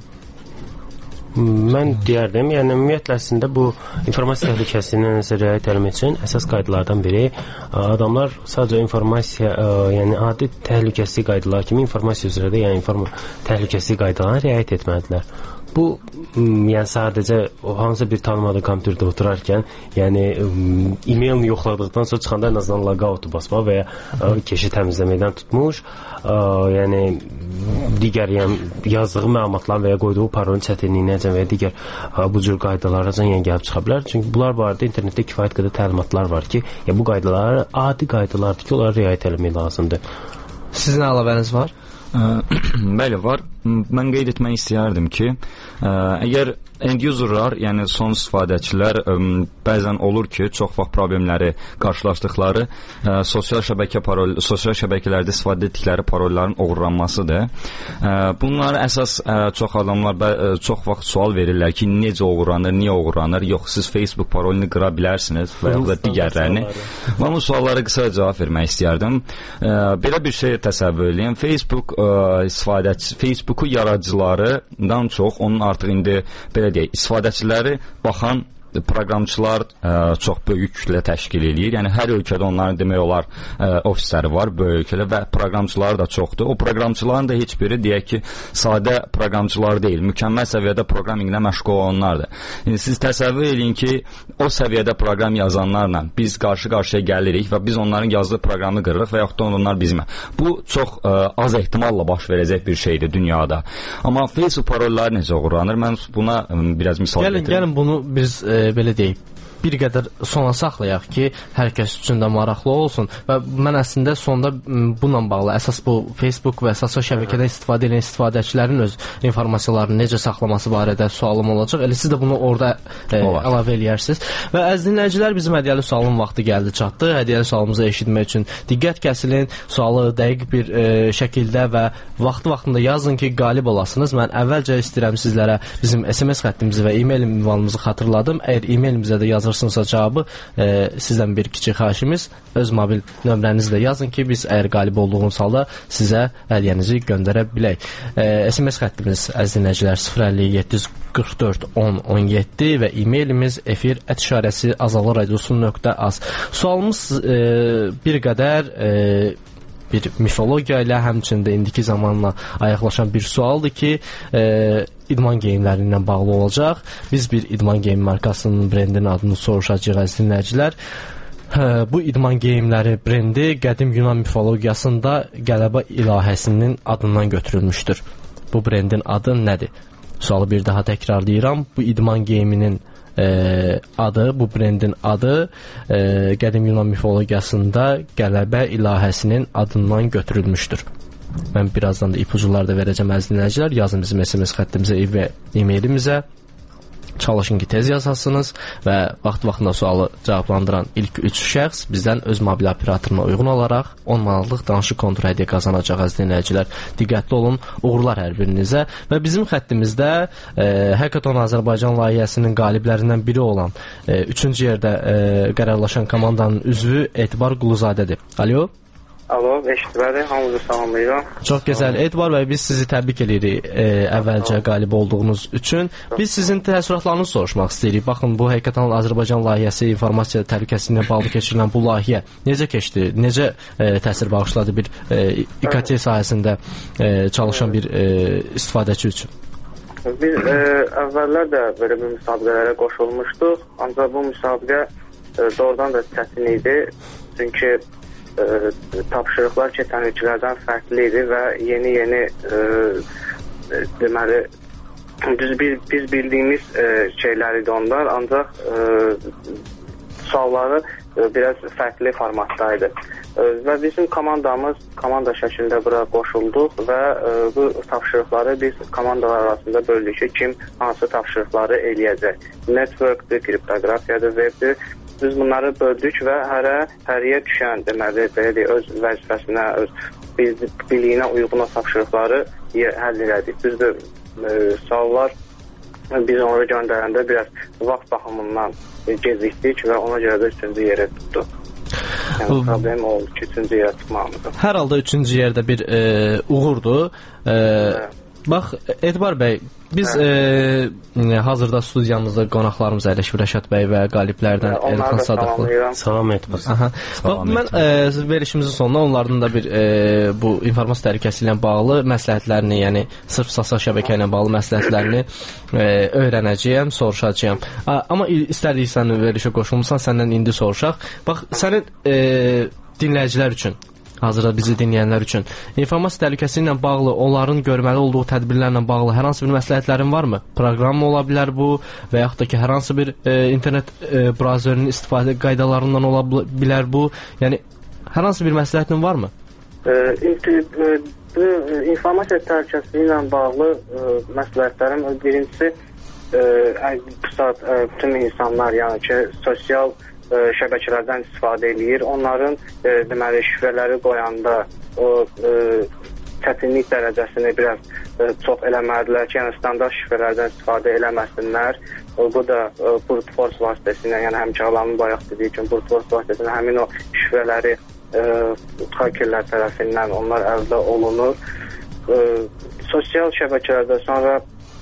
Mən deyərdim, yəni ümumiyyətlə əslində bu informasiya təhlükəsizliyinə nəzər riayət etmək üçün əsas qaydalardan biri adamlar sadəcə informasiya, ə, yəni adi təhlükəsizlik qaydaları kimi informasiya üzrə də yəni inform təhlükəsizlik qaydalarına riayət etməlidirlər. Bu yəni sadəcə o hansı bir tanımadığı kompüterdə oturarkən, yəni e-mailini yoxladıqdan sonra çıxanda ən azından logout basmaq və ya keşi təmizləməkdən tutmuş, ə, yəni digər yəni yazdığı məlumatların və ya qoyduğu parolun çətinliyinə və ya digər ə, bu cür qaydalara yəni gəlib çıxa bilər. Çünki bunlar barədə internetdə kifayət qədər təlimatlar var ki, ya bu qaydalar adi qaydalardır ki, onlara riayət etmək lazımdır. Sizin əlavəniz var? Bəli, var. Mən qeyd etmək istəyərdim ki, ə, əgər end userlar, yəni son istifadəçilər ə, bəzən olur ki, çox vaxt problemləri qarşılaşdıqları ə, sosial şəbəkə parol, sosial şəbəkələrdə istifadə etdikləri parolların oğurlanmasıdır. Ə, bunlar əsas ə, çox adamlar bə, ə, çox vaxt sual verirlər ki, necə oğurlanır, niyə oğurlanır? Yox, siz Facebook parolunu qıra bilərsiniz və ya da digərlərini. Və bu suallara qısa cavab vermək istəyərdim. Ə, belə bir şey təsəvvür edin. Facebook ə, istifadəçisi, Facebooku yaradıcılarından çox, onun artıq indi belə deyək, istifadəçiləri baxan proqramçılar ə, çox böyük kütlə təşkil eləyir. Yəni hər ölkədə onların demək olar ə, ofisləri var, böyük ölkədə və proqramçılar da çoxdur. O proqramçıların da heç biri deyək ki, sadə proqramçılar deyil, mükəmməl səviyyədə proqraminglə məşğul olanlardır. Yəni siz təsəvvür edin ki, o səviyyədə proqram yazanlarla biz qarşı-qarşıya gəlirik və biz onların yazdığı proqramı qırırıq və yaxud da onlar bizim. Bu çox ə, az ehtimalla baş verəcək bir şeydir dünyada. Amma Facebook parolları necə oğurlanır? Mən buna ə, biraz misal gəlin, gətirim. Gəlin bunu biz ə, belə deyək, bir qədər sona saxlayaq ki, hər kəs üçün də maraqlı olsun və mən əslində sonda bununla bağlı əsas bu Facebook və sosial şəbəkədə istifadə edən istifadəçilərin öz informasiyalarını necə saxlaması barədə sualım olacaq. Elə siz də bunu orada e, əlavə eləyərsiniz. Və əziz dinləyicilər, bizim hədiyyəli sualın vaxtı gəldi, çatdı. Hədiyyəli sualımızı eşitmək üçün diqqət kəsilin, sualı dəqiq bir e, şəkildə və vaxtı-vaxtında yazın ki, qalib olasınız. Mən əvvəlcə istəyirəm sizlərə bizim S M S xəttimizi və e-mail ünvanımızı xatırladım. Əgər e-mailimizə də yazırsınızsa cavabı e, sizdən bir kiçik xahişimiz, öz mobil nömrənizi də yazın ki, biz əgər qalib olduğunuz halda sizə hədiyyənizi göndərə bilək. E, S M S xəttimiz əziz dinləyicilər sıfır əlli yeddi qırx dörd on on yeddi və e-mailimiz efir ət işarəsi azallı radiosu nöqtə az. Sualımız e, bir qədər e, bir mifologiya ilə, həmçində indiki zamanla ayaqlaşan bir sualdır ki, e, idman geyimləri ilə bağlı olacaq. Biz bir idman geyim markasının brendinin adını soruşacağıq əziz dinləyicilər. Hə, bu idman geyimləri brendi qədim Yunan mifologiyasında qələbə ilahəsinin adından götürülmüşdür. Bu brendin adı nədir? Sualı bir daha təkrarlayıram. Bu idman geyiminin e, adı, bu brendin adı e, qədim Yunan mifologiyasında qələbə ilahəsinin adından götürülmüşdür. Mən birazdan da ipucular da verəcəm əziz dinləyicilər. Yazın bizim S M S xəttimizə və e-mailimizə. Çalışın ki, tez yazasınız və vaxt-vaxtında sualı cavablandıran ilk üç şəxs bizdən öz mobil operatoruna uyğun olaraq on manatlıq danışıq kontur hədiyyə qazanacaq əziz dinləyicilər. Diqqətli olun, uğurlar hər birinizə. Və bizim xəttimizdə e, Hackathon Azərbaycan layihəsinin qaliblərindən biri olan e, üçüncü yerdə e, qərarlaşan komandanın üzvü Etibar Quluzadədir. Alo? Alo, eşitməli, hamınızı salamlayıram. Çox gözəl. Etibar bəy, biz sizi təbrik edirik e, əvvəlcə qalib olduğunuz üçün. Biz sizin təəssüratlarınızı soruşmaq istəyirik. Baxın, bu Hackathon Azərbaycan layihəsi, informasiya təhlükəsizliyi ilə bağlı keçirilən bu layihə necə keçdi? Necə e, təsir bağışladı bir e, İ K T sahəsində e, çalışan bir e, istifadəçi üçün? Biz e, əvvəllər də belə bir müsabiqələrə qoşulmuşduq. Ancaq bu müsabiqə e, doğrudan da çətin idi. Çünki E, tapşırıqlar keçən ilkilərdən fərqli idi və yeni-yeni e, e, deməli biz, biz, biz bildiyimiz e, şeylər idi onlar, ancaq e, sualları e, biraz fərqli formatdaydı. E, və bizim komandamız komanda şəklində bura qoşulduq və e, bu tapşırıqları biz komandalar arasında böldük ki, kim hansı tapşırıqları eləyəcək. Networkdir, kriptoqrafiyadır, webdir. Biz bunları böldük və hərə həriyə düşən, deməli, belə deyək, öz vəzifəsinə, öz biliyinə uyğun tapşırıqları həll elədik. Biz də e, suallar biz onları göndərəndə biraz vaxt baxımından gecikdik və ona görə də üçüncü yerə tutduq. Yəni, problem oldu ki, üçüncü yerə tutmağımızda. Hər halda üçüncü yerdə bir e, uğurdur. E, bax, Etibar bəy, biz e, hazırda studiyamızda qonaqlarımız əyləşib Rəşad bəy və qaliblərdən Elxan Sadıqlı. Salam Etibar. Bax, mən e, verilişimizin sonuna onlardan da bir e, bu informasiya təhlükəsi ilə bağlı məsləhətlərini, yəni sırf sosial şəbəkə ilə bağlı məsləhətlərini e, öyrənəcəyəm, soruşacağam. A, amma istədik sən verilişə qoşulmusan, səndən indi soruşaq. Bax, sənin e, dinləyicilər üçün, hazırda bizi dinləyənlər üçün informasiya təhlükəsi ilə bağlı, onların görməli olduğu tədbirlərlə bağlı hər hansı bir məsləhətlərin varmı? Proqram ola bilər bu və yaxud da ki, hər hansı bir e, internet e, brauzerinin istifadə qaydalarından ola bilər bu? Yəni, hər hansı bir məsləhətin varmı? E, e, bu informasiya təhlükəsi ilə bağlı e, məsləhətlərim birincisi e, bu saat e, bütün insanlar, yəni ki, sosial şəbəkələrdən istifadə eləyir. Onların e, deməli şifrələri qoyanda o e, çətinlik dərəcəsini biraz e, çox eləməlidirlər ki, yəni standart şifrələrdən istifadə eləməsinlər. O, bu da e, brute force vasitəsilə, yəni həm Çağlanın bayaq dediyi kimi brute force vasitəsilə həmin o şifrələri e, hakerlər tərəfindən onlar əldə olunur. E, sosial şəbəkələrdə sonra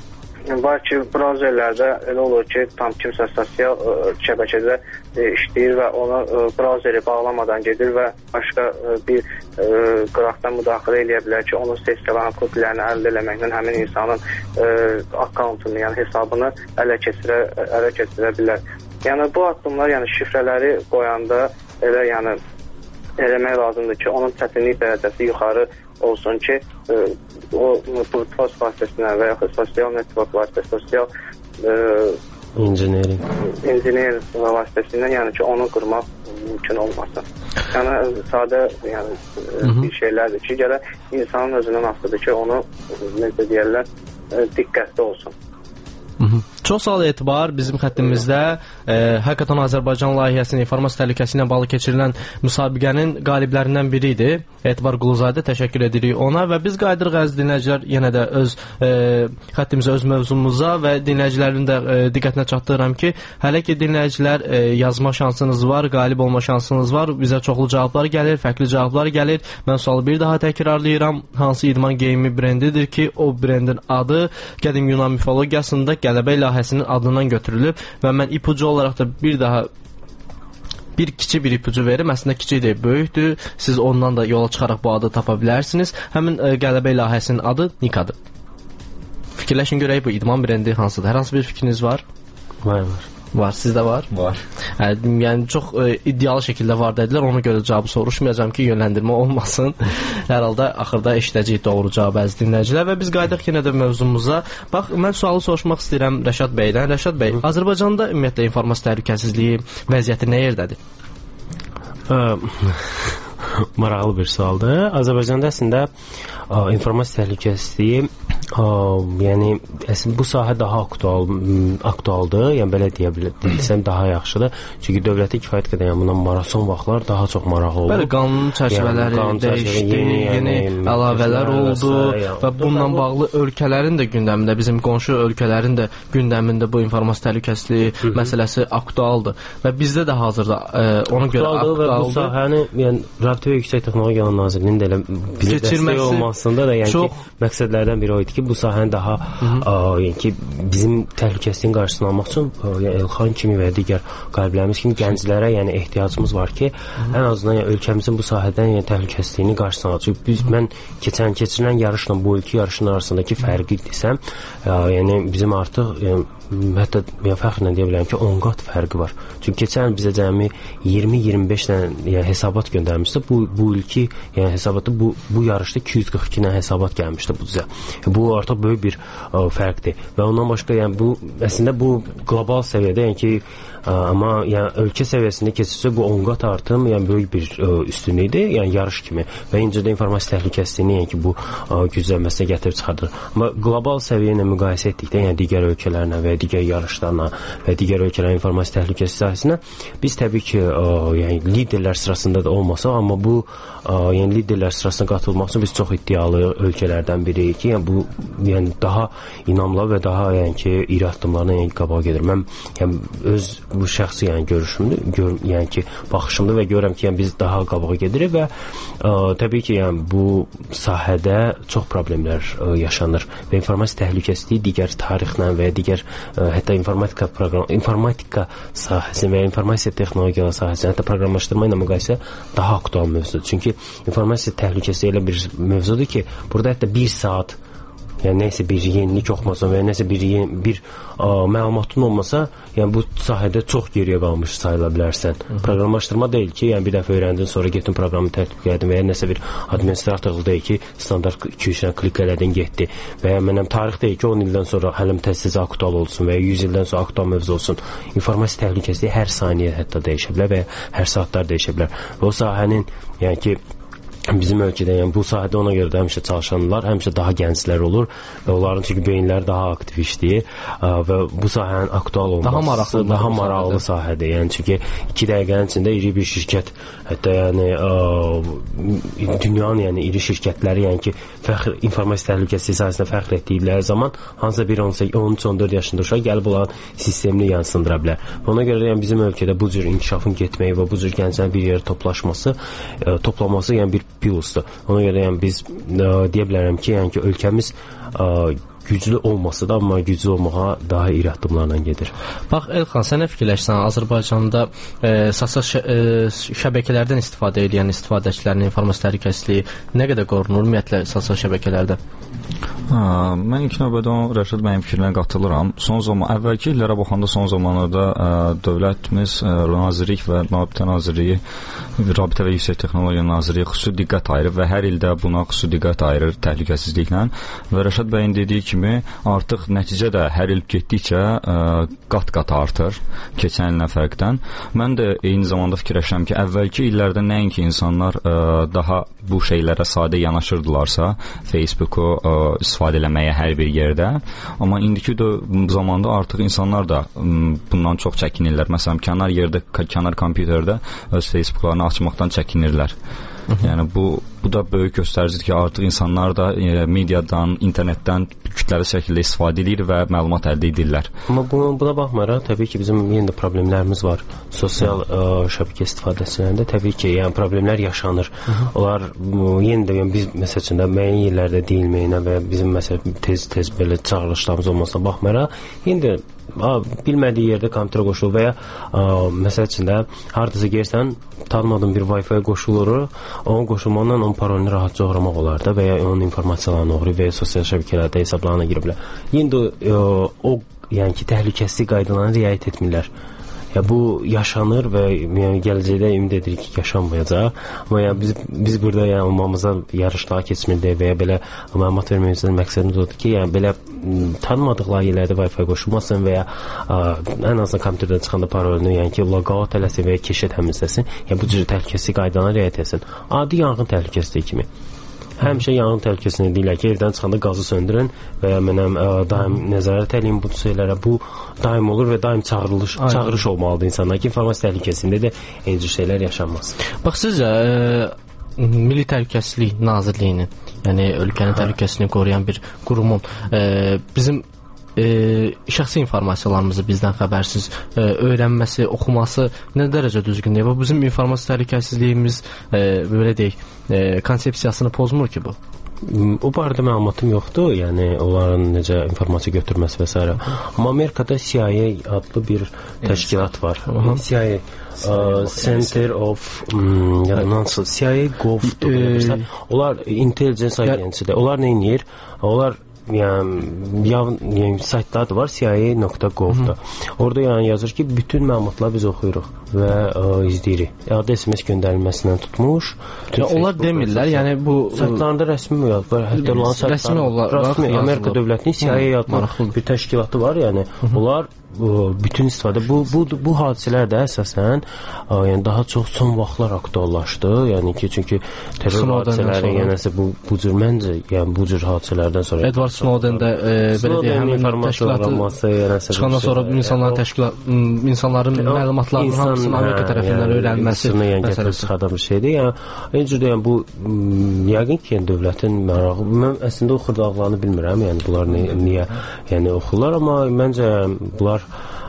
var ki, brauzerlərdə elə olur ki, tam kimsə sosial ə, şəbəkədə ə, işləyir və ona ə, brauzeri bağlamadan gedir və başqa ə, bir ə, qıraqdan müdaxilə eləyə bilər ki, onun sessiyalarını, kukilərini əldə eləməklə həmin insanın ə, akkauntunu, yəni hesabını ələ keçirə, ələ keçirə bilər. Yəni bu addımlar, yəni şifrələri qoyanda elə yəni eləmək lazımdır ki, onun çətinlik dərəcəsi yuxarı olsun ki, e, o brute force vasitəsilə və yaxud sosial network vasitəsilə, sosial e, İnjinering. İnjiner vasitəsilə, yəni ki, onu qurmaq mümkün olmasın. Yəni sadə, yəni Hı -hı. bir şeylərdir ki, gərək insanın özündən asılıdır ki, onu necə deyirlər, diqqətli olsun. Hı -hı. Çox sağ ol Etibar. Bizim xəttimizdə e, Hackathon Azərbaycan layihəsinin informasiya təhlükəsi ilə bağlı keçirilən müsabiqənin qaliblərindən biri idi. Etibar Quluzadə, təşəkkür edirik ona və biz qayıdırıq əziz dinləyicilər yenə də öz e, xəttimizə, öz mövzumuza və dinləyicilərin də e, diqqətinə çatdırıram ki, hələ ki dinləyicilər e, yazma şansınız var, qalib olma şansınız var. Bizə çoxlu cavablar gəlir, fərqli cavablar gəlir. Mən sualı bir daha təkrarlayıram. Hansı idman geyimi brendidir ki, o brendin adı qədim Yunan mifologiyasında Qələbə layihəsinin adından götürülüb və mən ipucu olaraq da bir daha bir kiçik bir ipucu verim. Əslində kiçik deyil, böyükdür. Siz ondan da yola çıxaraq bu adı tapa bilərsiniz. Həmin e, Qələbə layihəsinin adı Nikadır. Fikirləşin görək bu idman brendi hansıdır? Hər hansı bir fikriniz var? Var, var. Var, sizdə var? Var. Yəni, yəni çox e, iddialı şəkildə var dedilər. Ona görə cavabı soruşmayacağam ki, yönləndirmə olmasın. Hər halda axırda eşidəcəyik doğru cavabı əziz dinləyicilər və biz qayıdaq yenə də mövzumuza. Bax, mən sualı soruşmaq istəyirəm Rəşad bəydən. Rəşad bəy, Hı. Azərbaycanda ümumiyyətlə informasiya təhlükəsizliyi vəziyyəti nə yerdədir? Maraqlı bir sualdır. Azərbaycanda əslində ə, informasiya təhlükəsizliyi ə, yəni əslində bu sahə daha aktual aktualdır. Yəni belə deyə bilsəm daha yaxşıdır. Çünki dövləti kifayət qədər yəni buna marason vaxtlar daha çox maraqlı olur. Bəli, qanun çərçivələri yəni, qanun dəyişdi, yeni, yeni, yeni əlavələr oldu yəni, və bununla bağlı ölkələrin də gündəmində, bizim qonşu ölkələrin də gündəmində bu informasiya təhlükəsizliyi məsələsi aktualdır və bizdə də hazırda ə, ona görə aktualdır. Və bu sahəni yəni Rabitə və Yüksək Texnologiyalar Nazirliyinin də elə bizə dəstək olmasında da yəni çox... ki, məqsədlərdən biri o idi ki, bu sahəni daha ə, yəni ki, bizim təhlükəsizliyin qarşısını almaq üçün ə, yəni Elxan kimi və digər qaliblərimiz kimi gənclərə yəni ehtiyacımız var ki, Hı -hı. ən azından yəni, ölkəmizin bu sahədən yəni təhlükəsizliyini qarşısını alaq. Çünki biz mən keçən keçirilən yarışla bu iki yarışın arasındakı fərqi desəm, ə, yəni bizim artıq yəni, hətta yəni, fəxrlə deyə bilərəm ki, on qat fərqi var. Çünki keçən bizə cəmi iyirmi iyirmi beş dənə yəni, hesabat göndərmişdi. Bu bu ilki yəni hesabatı bu bu yarışda iki yüz qırx iki dənə hesabat gəlmişdi bu bizə. Bu artıq böyük bir ə, fərqdir. Və ondan başqa yəni bu əslində bu qlobal səviyyədə yəni ki, ə, amma yəni ölkə səviyyəsində keçsə bu on qat artım yəni böyük bir ə, üstünlükdir. Yəni yarış kimi və incədə informasiya təhlükəsizliyini yəni ki, bu ə, güclənməsinə gətirib çıxardır. Amma qlobal səviyyə ilə müqayisə etdikdə yəni digər ölkələrlə və digər yarışlarla və digər ölkələrin informasiya təhlükəsizliyi sahəsində biz təbii ki, ə, yəni liderlər sırasında da olmasa, amma bu ə, yəni liderlər sırasına qatılmaq üçün biz çox iddialı ölkələrdən biriyik ki, yəni bu yəni daha inamlı və daha yəni ki, iri addımlarla yəni qabağa gedir. Mən yəni öz bu şəxsi yəni görüşümdür, gör, yəni ki, baxışımdır və görürəm ki, yəni biz daha qabağa gedirik və ə, təbii ki, yəni bu sahədə çox problemlər ə, yaşanır və informasiya təhlükəsizliyi digər tarixlə və digər ə, hətta informatika proqram informatika sahəsi və informasiya texnologiyaları sahəsi, hətta proqramlaşdırma ilə müqayisə daha aktual mövzudur. Çünki informasiya təhlükəsizliyi elə bir mövzudur ki, burada hətta bir saat yəni nəsə bir yenilik olmasa və nəsə bir yeni, bir ə, məlumatın olmasa, yəni bu sahədə çox geriyə qalmış sayıla bilərsən. Hı -hı. Proqramlaşdırma deyil ki, yəni bir dəfə öyrəndin, sonra getdin proqramı tətbiq edin və ya nəsə bir administratorluq deyil ki, standart iki üç dənə klik elədin, getdi. Və ya mənim tarix deyil ki, on ildən sonra hələm tez-tezə aktual olsun və ya yüz ildən sonra aktual mövzu olsun. İnformasiya təhlükəsizliyi hər saniyə hətta dəyişə bilər və ya hər saatlar dəyişə bilər. Və o sahənin yəni ki bizim ölkədə yəni bu sahədə ona görə də həmişə çalışanlar, həmişə daha gənclər olur və onların çünki beyinləri daha aktiv işləyir və bu sahənin aktual olması daha maraqlı, daha maraqlı sahədir. Yəni çünki iki dəqiqənin içində iri bir şirkət, hətta yəni ə, dünyanın yəni iri şirkətləri yəni ki, fəxr informasiya təhlükəsizliyi sahəsində fəxr etdikləri zaman hansısa bir on üç on dörd yaşında uşaq gəlib olan sistemini yəni sındıra bilər. Ona görə də yəni bizim ölkədə bu cür inkişafın getməyi və bu cür gənclərin bir yerə toplaşması, ə, toplaması yəni bir plusdur. Ona görə yəni biz ə, deyə bilərəm ki, yəni ki ölkəmiz ə, güclü olmasa da, amma güclü olmağa daha iri addımlarla gedir. Bax Elxan, sən nə fikirləşsən? Azərbaycanda e, sosial şə e, şəbəkələrdən istifadə edən istifadəçilərin informasiya təhlükəsizliyi nə qədər qorunur ümumiyyətlə sosial şəbəkələrdə? Hə, mən ilk növbədə Rəşad bəyin fikrinə qatılıram. Son zaman əvvəlki illərə baxanda son zamanlarda ə, dövlətimiz ə, Nazirlik və Rabitə Nazirliyi, Rabitə və Yüksək Texnologiya Nazirliyi xüsusi diqqət ayırır və hər ildə buna xüsusi diqqət ayırır təhlükəsizliklə. Və Rəşad bəyin dediyi kimi artıq nəticə də hər il getdikcə qat-qat artır keçən illə fərqdən. Mən də eyni zamanda fikirləşirəm ki, əvvəlki illərdə nəinki insanlar ə, daha bu şeylərə sadə yanaşırdılarsa, Facebooku ə, istifadə eləməyə hər bir yerdə. Amma indiki də zamanda artıq insanlar da bundan çox çəkinirlər. Məsələn, kənar yerdə, kənar kompüterdə öz Facebooklarını açmaqdan çəkinirlər. Yəni bu bu da böyük göstəricidir ki, artıq insanlar da e, mediadan, internetdən kütləvi şəkildə istifadə edir və məlumat əldə edirlər. Amma buna, buna baxmayaraq, təbii ki, bizim yenə də problemlərimiz var. Sosial ə, şəbəkə istifadəçilərində təbii ki, yəni problemlər yaşanır. Hı -hı. Onlar yenə də yəni biz məsəl üçün də müəyyən yerlərdə deyilməyinə və bizim məsələn tez-tez belə çağırışlarımız olmasına baxmayaraq, yenə də A, bilmədiyi yerdə kompüterə qoşulur və ya a, məsəl üçün də hardasa gəlsən, tanımadığın bir Wi-Fi qoşulur, onun qoşulmanla onun parolunu rahatca oğramaq olar da və ya onun informasiyalarını oğru və ya sosial şəbəkələrdə hesablarına girə bilər. Yenə də o, o yəni ki, təhlükəsizlik qaydalarına riayət etmirlər. Ya bu yaşanır və yəni gələcəkdə ümid edirik ki, yaşanmayacaq. Amma yəni biz biz burada yəni olmamıza yarışlar keçmirdik və ya belə məlumat verməyimizin məqsədimiz odur ki, yəni belə tanımadıq layihələrdə Wi-Fi qoşulmasın və ya ə, ən azından kompüterdən çıxanda parolunu, yəni ki, logout eləsin və ya keşə təmizləsin. Yəni bu cür təhlükəsizlik qaydalarına riayət etsin. Adi yanğın təhlükəsizliyi kimi. Həmişə yanğın təhlükəsizliyi deyirlər ki, evdən çıxanda qazı söndürün və mənəm ə, daim nəzarət edin bu şeylərə. Bu daim olur və daim çağırılış, çağırış olmalıdır insanlar ki, informasiya təhlükəsizliyində də eyni şeylər yaşanmaz. Bax sizcə ə, Milli Təhlükəsizlik Nazirliyinin, yəni ölkənin təhlükəsizliyini qoruyan bir qurumun ə, bizim E, şəxsi informasiyalarımızı bizdən xəbərsiz e, öyrənməsi, oxuması nə dərəcə düzgündür? Bu bizim informasiya təhlükəsizliyimiz e, belə deyək, e, konsepsiyasını pozmur ki bu? O barədə məlumatım yoxdur, yəni onların necə informasiya götürməsi və s. Amma Amerikada C I A adlı bir təşkilat var. C I A Uh, Center of um, yəni nasıl C I A Gov. E, onlar intelligence agency'dir. Onlar nə edir? Onlar yəni, yəni saytlar da var C I A nöqtə gov-da. Orada yəni yazır ki, bütün məlumatları biz oxuyuruq və ə, izləyirik. Adı S M S göndərilməsindən tutmuş. Ya, onlar demirlər, yəni bu saytlarında rəsmi yazılır. Hətta onların saytlarında rəsmi Amerika dövlətinin C I A adlı bir təşkilatı var, yəni onlar bütün istifadə bu bu bu hadisələr də əsasən yəni daha çox son vaxtlar aktuallaşdı. Yəni ki, çünki terror hadisələri yəni bu bu cür məncə yəni bu cür hadisələrdən sonra Edward Snowden də e, belə deyək, həmin təşkilatı çıxandan sonra insanların təşkilat insanların məlumatlarının hamısını Amerika tərəfindən öyrənməsi məsələsi çıxardan bir şeydir. Yəni eyni cür yəni bu yəqin ki, yəni dövlətin marağı. Mən əslində o xırdaqlarını bilmirəm. Yəni bunlar niyə yəni oxurlar, amma məncə bunlar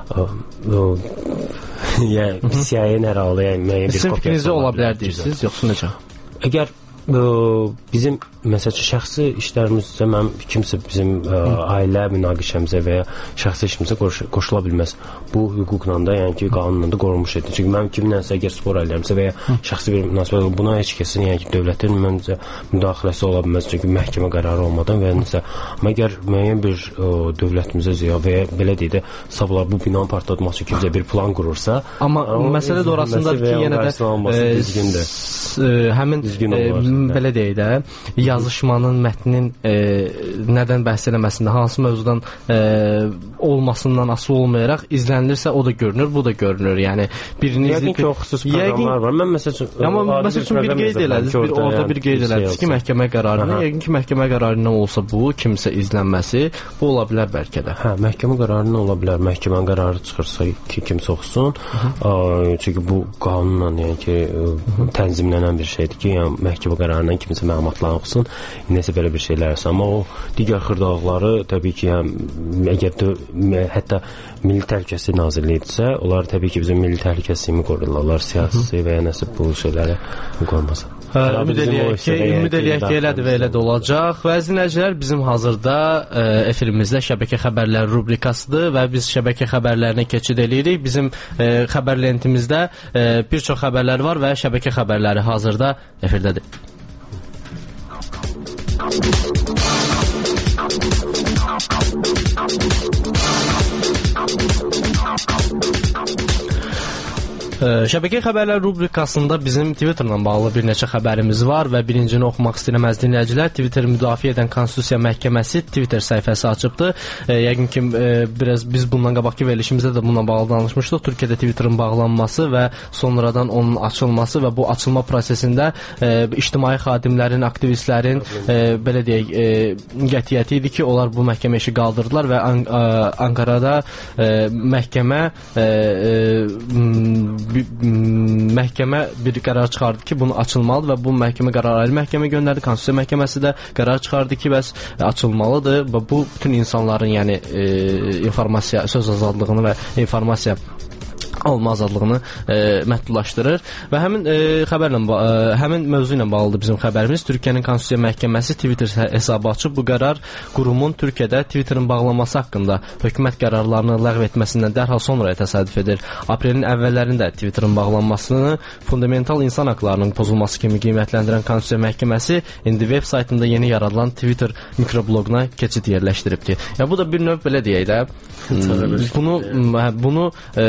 yəni C I A-nin hər halda yəni müəyyən bir kopyası. Sizin fikrinizdə ola bilər deyirsiniz, yoxsa necə? Əgər bizim məsəl üçün şəxsi işlərimizdə mən kimsə bizim ə, ailə münaqişəmizə və ya şəxsi işimizə qoş, qoşula bilməz. Bu hüquqla da, yəni ki, qanunla da qorunmuş edir. Çünki mən kimlənsə əgər spor eləmirəmsə və ya şəxsi bir münasibət buna heç kəsin, yəni ki, dövlətin məncə müdaxiləsi ola bilməz. Çünki məhkəmə qərarı olmadan və ya nəsə. Amma əgər müəyyən bir ə, dövlətimizə ziyan və ya belə deyək də sablar bu binanın partlatması üçün kimsə bir plan qurursa, amma məsələ də orasındadır ki, yenə də ə, həmin belə deyək də yazışmanın, mətnin e, nədən bəhs eləməsində, hansı mövzudan e, olmasından asılı olmayaraq izlənilirsə o da görünür, bu da görünür. Yəni birini yəqin ki, o xüsusi proqramlar var. Mən məsəl üçün amma məsəl üçün bir qeyd elədiniz, bir orada bir qeyd elədiniz ki, məhkəmə qərarına, yəqin ki, məhkəmə qərarına olsa bu, kimsə izlənməsi, bu ola bilər bəlkə də. Hə, məhkəmə qərarına ola bilər. Məhkəmənin qərarı çıxırsa ki, kimsə oxusun. Çünki bu qanunla, yəni ki, tənzimlənən bir şeydir ki, yəni məhkəmə qərarından kimsə məlumatlar oxusun, nəsə belə bir şeylər olsa. Amma o digər xırdaqları təbii ki, yəni, əgər də, hətta Milli Təhlükəsizlik Nazirliyidirsə, onlar təbii ki, bizim milli təhlükəsizliyimi qorurlar. Onlar siyasi və ya nəsə bu şeyləri qormaz. Hə, ümid eləyək ki, ümid eləyək ki, elədir və elə də olacaq. Və əzizlər, bizim hazırda e, efirimizdə şəbəkə xəbərləri rubrikasıdır və biz şəbəkə xəbərlərinə keçid edirik. Bizim e, xəbər lentimizdə e, bir çox xəbərlər var və şəbəkə xəbərləri hazırda efirdədir. Şəbəkə xəbərlər rubrikasında bizim Twitterla bağlı bir neçə xəbərimiz var və birincini oxumaq istəyirəm əziz dinləyicilər. Twitter müdafiə edən Konstitusiya Məhkəməsi Twitter səhifəsi açıbdı. E, yəqin ki e, biraz biz bundan qabaqki verilişimizdə də bununla bağlı danışmışdıq. Türkiyədə Twitterin bağlanması və sonradan onun açılması və bu açılma prosesində e, ictimai xadimlərin, aktivistlərin e, belə deyək, e, qətiyyəti idi ki, onlar bu məhkəmə işi qaldırdılar və An a, Ankarada e, məhkəmə e, e, məhkəmə bir qərar çıxardı ki, bunu açılmalıdır və bu məhkəmə qərarı ali məhkəmə göndərdi. Konstitusiya Məhkəməsi də qərar çıxardı ki, bəs açılmalıdır və bu bütün insanların, yəni e, informasiya, söz azadlığını və informasiya alma azadlığını e, məhdudlaşdırır və həmin e, xəbərlə e, həmin mövzu ilə bağlıdır bizim xəbərimiz. Türkiyənin Konstitusiya Məhkəməsi Twitter hesabı açıb. Bu qərar qurumun Türkiyədə Twitterin bağlanması haqqında hökumət qərarlarını ləğv etməsindən dərhal sonraya təsadüf edir. Aprelin əvvəllərində Twitterin bağlanmasını fundamental insan haqlarının pozulması kimi qiymətləndirən Konstitusiya Məhkəməsi indi veb saytında yeni yaradılan Twitter mikrobloquna keçid yerləşdiribdir. Yəni bu da bir növ belə deyək də bunu bunu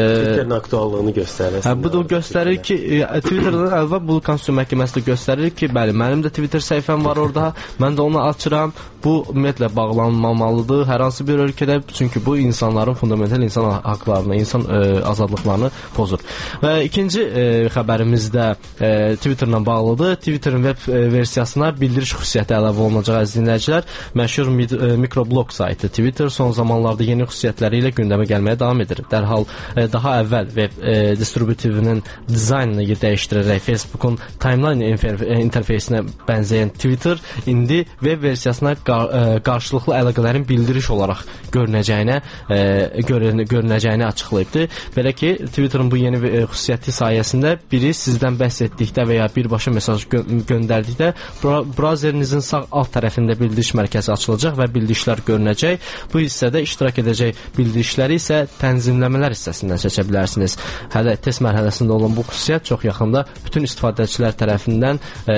e, aktuallığını göstərir. Hə, bu da göstərir ki, Twitterdən əvvəl bu Konstitusiya Məhkəməsi də göstərir ki, bəli, mənim də Twitter səhifəm var orada, mən də onu açıram. Bu ümumiyyətlə bağlanmamalıdır hər hansı bir ölkədə, çünki bu insanların fundamental insan haqlarını, insan e, azadlıqlarını pozur. Və ikinci e, xəbərimiz də e, Twitterlə bağlıdır. Twitterin web e, versiyasına bildiriş xüsusiyyəti əlavə olunacaq əziz dinləyicilər. Məşhur mid, e, mikroblog saytı Twitter son zamanlarda yeni xüsusiyyətləri ilə gündəmə gəlməyə davam edir. Dərhal e, daha əvvəl web e, distributivinin dizaynını dəyişdirərək Facebook'un timeline interfeysinə bənzəyən Twitter indi web versiyasına qarşılıqlı əlaqələrin bildiriş olaraq görünəcəyinə e, görünəcəyini açıqlayıbdı. Belə ki, Twitterin bu yeni e, xüsusiyyəti sayəsində biri sizdən bəhs etdikdə və ya birbaşa mesaj gö göndərdikdə brauzerinizin sağ alt tərəfində bildiriş mərkəzi açılacaq və bildirişlər görünəcək. Bu hissədə iştirak edəcək bildirişləri isə tənzimləmələr hissəsindən seçə bilərsiniz. Hələ test mərhələsində olan bu xüsusiyyət çox yaxında bütün istifadəçilər tərəfindən e,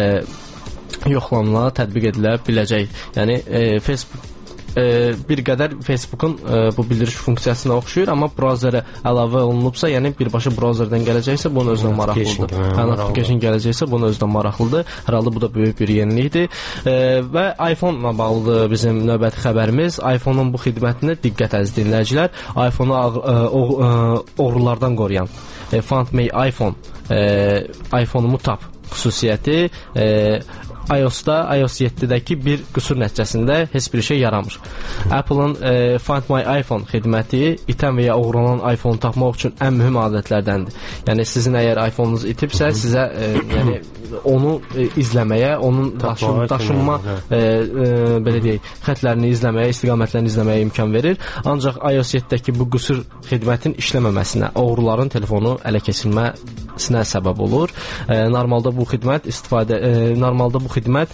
yoxlanıla, tətbiq edilə biləcək. Yəni e, Facebook e, bir qədər Facebook'un e, bu bildiriş funksiyasına oxşuyur, amma brauzerə əlavə olunubsa, yəni birbaşa brauzerdən gələcəksə, bunun özünə maraqlıdır. Yəni notification gələcəksə, bunun özünə maraqlıdır. Hər halda bu da böyük bir yenilikdir. E, və iPhone-la bağlıdır bizim növbəti xəbərimiz. iPhone-un bu xidmətini diqqət əziz dinləyicilər, iPhone-u oğrulardan qoruyan e, Find My iPhone e, iPhone-umu tap xüsusiyyəti e, iOS-da, iOS yedidəki bir qüsur nəticəsində heç bir şey yaramır. Apple-ın e, Find My iPhone xidməti itən və ya oğurlanan iPhone-u tapmaq üçün ən mühüm adətlərdəndir. Yəni sizin əgər iPhone-unuz itibsə, sizə e, yəni onu e, izləməyə, onun daşın, daşınma e, e, belə deyək, xətlərini izləməyə, istiqamətlərini izləməyə imkan verir. Ancaq iOS yedidəki bu qüsur xidmətin işləməməsinə, oğruların telefonu ələ keçirməsinə səbəb olur. E, normalda bu xidmət istifadə e, normalda bu xidmət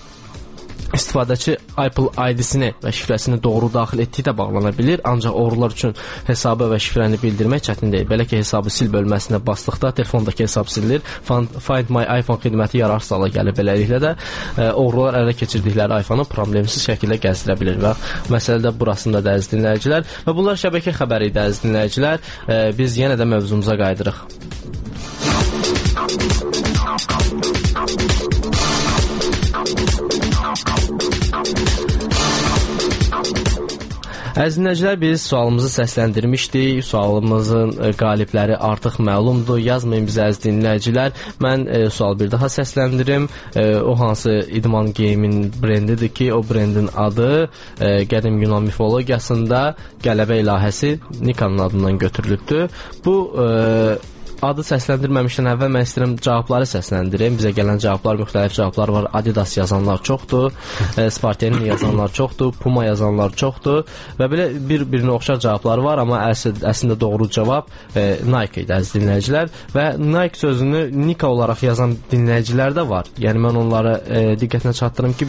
istifadəçi Apple I D-sini və şifrəsini doğru daxil etdikdə bağlana bilir, ancaq oğrular üçün hesabı və şifrəni bildirmək çətin deyil. Belə ki, hesabı sil bölməsinə basdıqda telefondakı hesab silir. Find My iPhone xidməti yararsız hala gəlir. Beləliklə də e, oğrular ələ keçirdikləri iPhone-u problemsiz şəkildə gəzdirə bilir və məsələ də burasında da əziz dinləyicilər. Və bunlar şəbəkə xəbəri idi əziz dinləyicilər. E, biz yenə də mövzumuza qayıdırıq. Əziz dinləyicilər, biz sualımızı səsləndirmişdik. Sualımızın qalibləri artıq məlumdur. Yazmayın bizə əziz dinləyicilər. Mən e, sual bir daha səsləndirim. E, o hansı idman geyimin brendidir ki, o brendin adı e, qədim Yunan mifologiyasında qələbə ilahəsi Nikanın adından götürülübdür. Bu e, adı səsləndirməmişdən əvvəl mən istəyirəm cavabları səsləndirim. Bizə gələn cavablar, müxtəlif cavablar var. Adidas yazanlar çoxdur, e, Spartenin yazanlar çoxdur, Puma yazanlar çoxdur və belə bir-birinə oxşar cavablar var, amma əslində, əslində doğru cavab e, Nike idi əziz dinləyicilər və Nike sözünü Nika olaraq yazan dinləyicilər də var. Yəni mən onları e, diqqətinə çatdırım ki, biz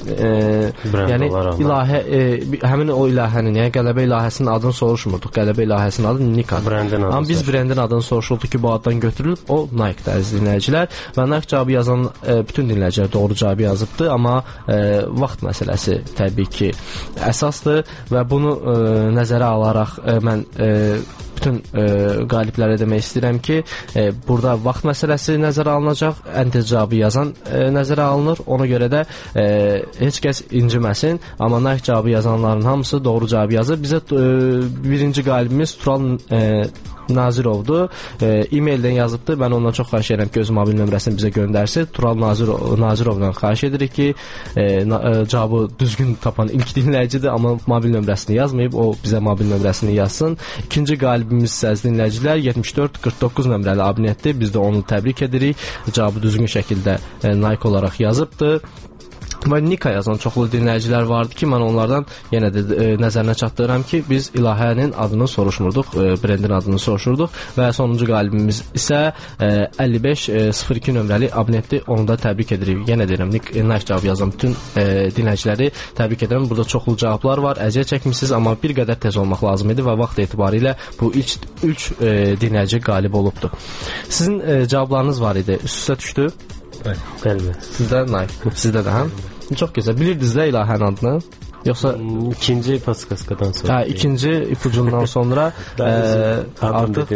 e, yəni ilahə e, həmin o ilahənin, yəni qələbə ilahəsinin adını soruşmurduq. Qələbə ilahəsinin adı Nikadır. Amma biz brendin adını soruşuldu ki, bu addan götürülüb, o Nike-də əziz dinləyicilər. Və Nike cavabı yazan e, bütün dinləyicilər doğru cavabı yazıbdı, amma e, vaxt məsələsi təbii ki əsasdır və bunu e, nəzərə alaraq e, mən e, bütün e, qaliblərə demək istəyirəm ki, e, burada vaxt məsələsi nəzərə alınacaq, ən tez cavabı yazan e, nəzərə alınır. Ona görə də e, heç kəs inciməsin, amma Nike cavabı yazanların hamısı doğru cavabı yazır. Bizə e, birinci qalibimiz Tural e, Nazirovdur. E, e-maildən yazıbdı. Mən ondan çox xahiş edirəm ki, öz mobil nömrəsini bizə göndərsin. Tural Nazirov, Nazirovdan xahiş edirik ki, e, na, e, cavabı düzgün tapan ilk dinləyicidir, amma mobil nömrəsini yazmayıb, o bizə mobil nömrəsini yazsın. İkinci qalibimiz isə dinləyicilər yetmiş dörd qırx doqquz nömrəli abunətdir. Biz də onu təbrik edirik. Cavabı düzgün şəkildə e, Nike olaraq yazıbdı. Və Nika yazan çoxlu dinləyicilər vardı ki, mən onlardan yenə də e, nəzərinə çatdırıram ki, biz ilahənin adını soruşmurduq, e, brendin adını soruşurduq və sonuncu qalibimiz isə e, əlli beş sıfır iki nömrəli abunətdir. Onu da təbrik edirik. Yenə deyirəm, Nike cavab yazan bütün e, dinləyiciləri təbrik edirəm. Burada çoxlu cavablar var. Əziyyət çəkmisiniz, amma bir qədər tez olmaq lazım idi və vaxt etibarilə bu üç e, dinləyici qalib olubdu. Sizin e, cavablarınız var idi. Üst-üstə düşdü. Bəli. Sizdə Nike. Sizdə də hə? Çox gözəl. Bilirdiniz də ilahənin adını? Yoxsa ikinci podkastdan sonra. Hə, ikinci ipucundan sonra ə, artıq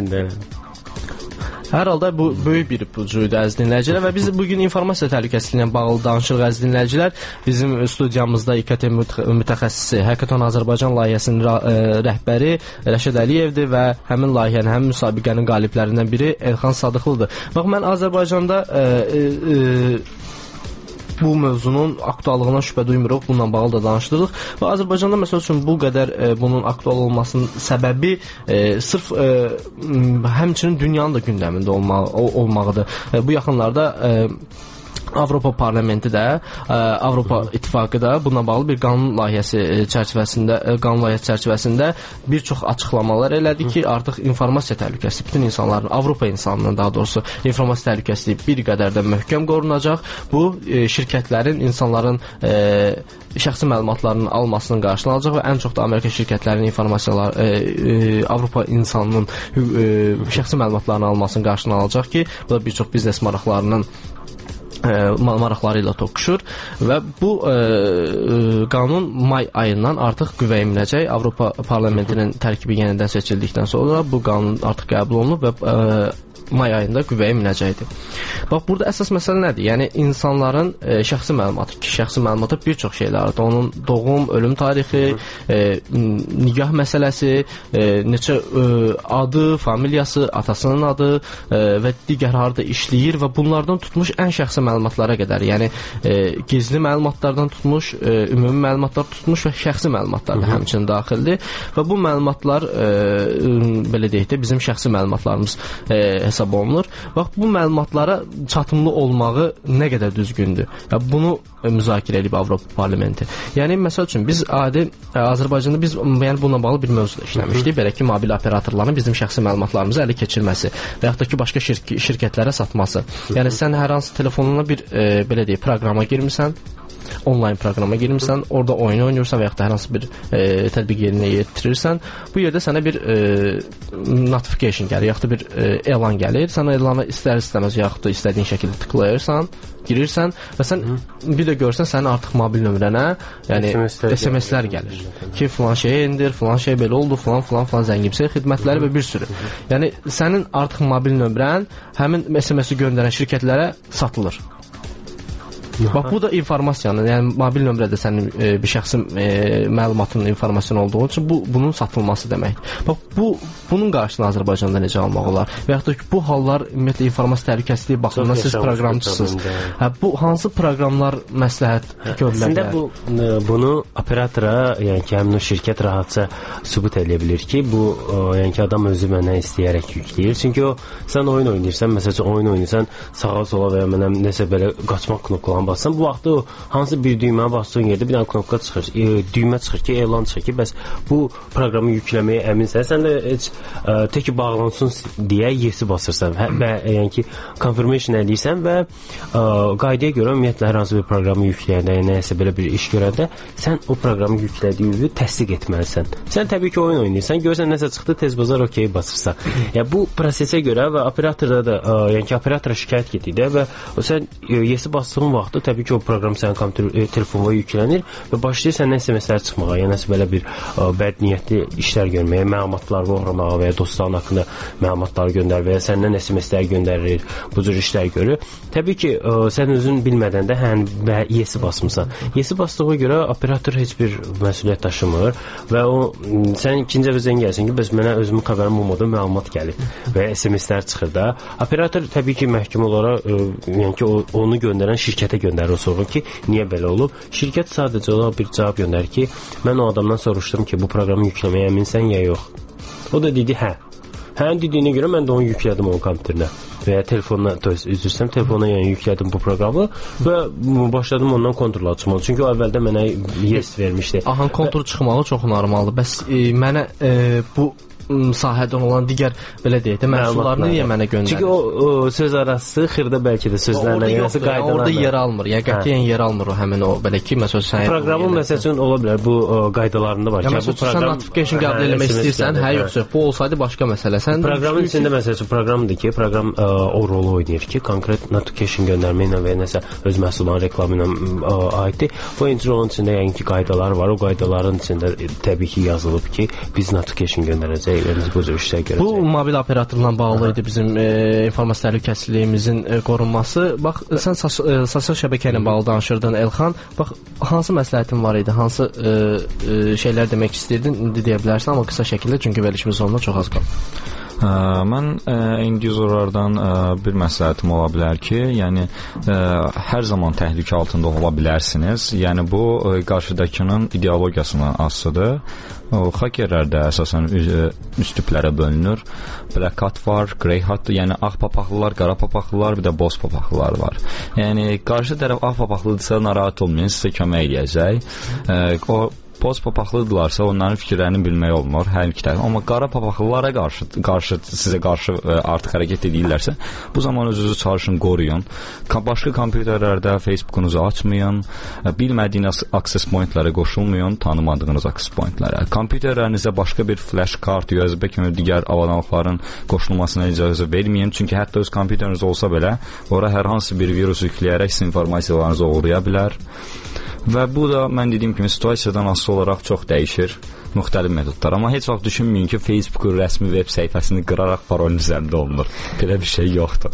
hər halda bu böyük bir ipucuydu əziz dinləyicilər və biz bugün informasiya təhlükəsizliyi ilə bağlı danışırıq əziz dinləyicilər. Bizim studiyamızda İ K T mütəxəssisi, Hackathon Azərbaycan layihəsinin rəhbəri Rəşad Əliyevdir və həmin layihənin, həmin müsabiqənin qaliblərindən biri Elxan Sadıqlıdır. Bax, mən Azərbaycanda ə, ə, bu mövzunun aktuallığına şübhə duymuruq. Bununla bağlı da danışdırıq. Və Azərbaycanda məsəl üçün bu qədər e, bunun aktual olmasının səbəbi e, sırf e, həmçinin dünyanın da gündəmində olma, olmağıdır. E, bu yaxınlarda e, Avropa Parlamenti də, ə, Avropa İttifaqı da bununla bağlı bir qanun layihəsi çərçivəsində, qanun layihəsi çərçivəsində bir çox açıqlamalar elədi ki, artıq informasiya təhlükəsizliyi bütün insanların, Avropa insanının daha doğrusu informasiya təhlükəsizliyi bir qədər də möhkəm qorunacaq. Bu e, şirkətlərin, insanların e, şəxsi məlumatlarının almasının qarşısını alacaq və ən çox da Amerika şirkətlərinin informasiyalar e, e, Avropa insanının e, şəxsi məlumatlarını almasının qarşısını alacaq ki, bu da bir çox biznes maraqlarının maraqları ilə toqquşur və bu e, qanun may ayından artıq qüvvəyə minəcək. Avropa Parlamentinin tərkibi yenidən seçildikdən sonra bu qanun artıq qəbul olunub və e, may ayında qüvvəyə minəcəkdir. Bax, burada əsas məsələ nədir? Yəni, insanların e, şəxsi məlumatı, ki, şəxsi məlumatı bir çox şeylərdir. Onun doğum, ölüm tarixi, e, nigah məsələsi, e, neçə e, adı, familiyası, atasının adı e, və digər harda işləyir və bunlardan tutmuş ən şəxsi məlumatlara qədər, yəni e, gizli məlumatlardan tutmuş, e, ümumi məlumatlar tutmuş və şəxsi məlumatlar da həmçinin daxildir və bu məlumatlar e, belə deyək də bizim şəxsi məlumatlarımız e, hesab olunur. Bax, bu məlumatlara çatımlı olmağı nə qədər düzgündür? Ya, bunu e, müzakirə edib Avropa Parlamenti. Yəni, məsəl üçün, biz adi e, Azərbaycanda biz yəni, bununla bağlı bir mövzuda işləmişdik. Belə ki, mobil operatorların bizim şəxsi məlumatlarımızı ələ keçirməsi və yaxud da ki, başqa şir şirkətlərə satması. Yəni, sən hər hansı telefonuna bir, e, belə deyək, proqrama girmirsən, onlayn proqrama girmirsən, orada oyun oynayırsan və yaxud da hər hansı bir e, tətbiq yerinə yetirirsən, bu yerdə sənə bir e, notification gəlir, yaxud da bir e, elan gəlir. Sən elanı istər-istəməz yaxud da istədiyin şəkildə tıklayırsan, girirsən və sən Hı. bir də görsən sənin artıq mobil nömrənə, yəni S M S-lər gəlir ki, filan şey indir, filan şey belə oldu, filan filan filan zəngimsel xidmətləri və bir sürü. Yəni sənin artıq mobil nömrən həmin S M S-i göndərən şirkətlərə satılır. Bax, bu da informasiyanın, yəni mobil nömrədə sənin e, bir şəxsi e, məlumatının informasiyanı olduğu üçün bu bunun satılması deməkdir. Bax, bu bunun qarşısını Azərbaycanda necə almaq olar? Və yaxud da ki, bu hallar ümumiyyətlə informasiya təhlükəsizliyi baxımından siz proqramçısınız. Hə, bu hansı proqramlar məsləhət görülə bilər? Bu e, bunu operatora, yəni ki, həmin o şirkət rahatca sübut edə bilir ki, bu e, yəni ki, adam özü mənə istəyərək yükləyir. Çünki o sən oyun oynayırsan, məsələn, oyun oynayırsan, sağa sola və ya mənə nəsə belə qaçmaq knopkalarını bassan, bu vaxtda o hansı bir düyməni basdığın yerdə bir dənə knopka çıxır, e, düymə çıxır ki, elan çıxır ki, bəs bu proqramı yükləməyə əminsən, sən də heç e, tək bağlansın deyə yesi basırsan hə, və yəni ki, confirmation edirsən və e, qaydaya görə ümumiyyətlə hər hansı bir proqramı yükləyəndə, nəyəsə belə bir iş görəndə sən o proqramı yüklədiyi təsdiq etməlisən. Sən təbii ki, oyun oynayırsan, görsən nəsə çıxdı, tez bazar okey basırsan. Yəni bu prosesə görə və operatorda da, ə, yəni ki, operatora şikayət getdikdə və o sən ə, yesi bastığın vaxtda təbii ki, o proqram sənin kompüter ə, telefonuna yüklənir və başlayır səndən S M S-lər çıxmağa, yəni nəsə belə bir ə, bəd niyyətli işlər görməyə, məlumatlar oğurlamağa və ya dostların haqqında məlumatlar göndər və ya səndən S M S-lər göndərir, bu cür işlər görür. Təbii ki, ə, sən özün bilmədən də hən və yesi basmısan. Yesi basdığı görə operator heç bir məsuliyyət daşımır və o sən ikinci dəfə zəng gəlsin ki, bəs mənə özümün xəbərim olmadan məlumat gəlib və S M S-lər çıxır da. Operator təbii ki, məhkum olaraq ə, yəni ki, o, onu göndərən şirkətə göndərir o sorğu ki, niyə belə olub? Şirkət sadəcə olaraq bir cavab göndərir ki, mən o adamdan soruşdum ki, bu proqramı yükləməyə əminsən ya yox? O da dedi, hə. Hən dediyinə görə mən də onu yüklədim onun kompüterinə və ya telefonuna, üzürsəm, telefonuna yəni yüklədim bu proqramı və başladım ondan kontrol açmalı. Çünki o əvvəldə mənə yes vermişdi. Ahan, kontrol və çıxmağı çox normaldır. Bəs e, mənə e, bu sahədən olan digər belə deyək də məhsullarını niyə mənə göndərir? Çünki o, o söz arası xırda bəlkə də sözlərlə, yəni qaydalarla. Orada yer almır. Yəni qətiyyən yer almır o həmin o belə ki, məsələn sən proqramın məsələn ola bilər bu o, qaydalarında var. Yəni bu proqram notification qəbul etmək istəyirsən, hə yoxsa bu olsaydı başqa məsələ. Sən proqramın içində məsələn proqramdır ki, proqram ə, o rolu oynayır ki, konkret notification göndərmə ilə və nəsə öz məhsulların reklamı ilə ə, aiddir. Bu onun içində yəni ki, qaydalar var. O qaydaların içində ə, təbii ki, yazılıb ki, biz notification göndərəcəyik. Bu, bu mobil operatorla bağlı idi bizim e, informasiya təhlükəsizliyimizin e, qorunması. Bax, sən sosial şəbəkə ilə bağlı danışırdın Elxan. Bax, hansı məsləhətin var idi? Hansı e, e, şeylər demək istəyirdin? İndi deyə bilərsən, amma qısa şəkildə, çünki verilişimiz sonuna çox az qalır. Ə, mən ə, indizorlardan ə, bir məsləhətim ola bilər ki, yəni ə, hər zaman təhlükə altında ola bilərsiniz. Yəni bu ə, qarşıdakının ideologiyasına asılıdır. O xakerlər də əsasən üst tiplərə bölünür. Black hat var, grey hat, yəni ağ papaqlılar, qara papaqlılar, bir də boz papaqlılar var. Yəni qarşı tərəf ağ papaqlıdırsa narahat olmayın, sizə kömək edəcək. Ə, o boz papaqlıdırlarsa onların fikirlərini bilmək olmur hər iki tərəf. Amma qara papaqlılara qarşı, qarşı sizə qarşı ə, artıq hərəkət edirlərsə, bu zaman özünüzü çalışın, qoruyun. Başqa kompüterlərdə Facebookunuzu açmayın, bilmədiyiniz access pointlərə qoşulmayın, tanımadığınız access pointlərə. Kompüterlərinizə başqa bir flash kart, U S B kimi digər avadanlıqların qoşulmasına icazə verməyin. Çünki hətta öz kompüteriniz olsa belə, ora hər hansı bir virus yükləyərək sizin informasiyalarınızı oğurlaya bilər. Və bu da mən dediyim kimi situasiyadan asılı olaraq çox dəyişir, müxtəlif metodlar. Amma heç vaxt düşünməyin ki, Facebookun rəsmi web səhifəsini qıraraq parolun üzərində olunur. Belə bir şey yoxdur.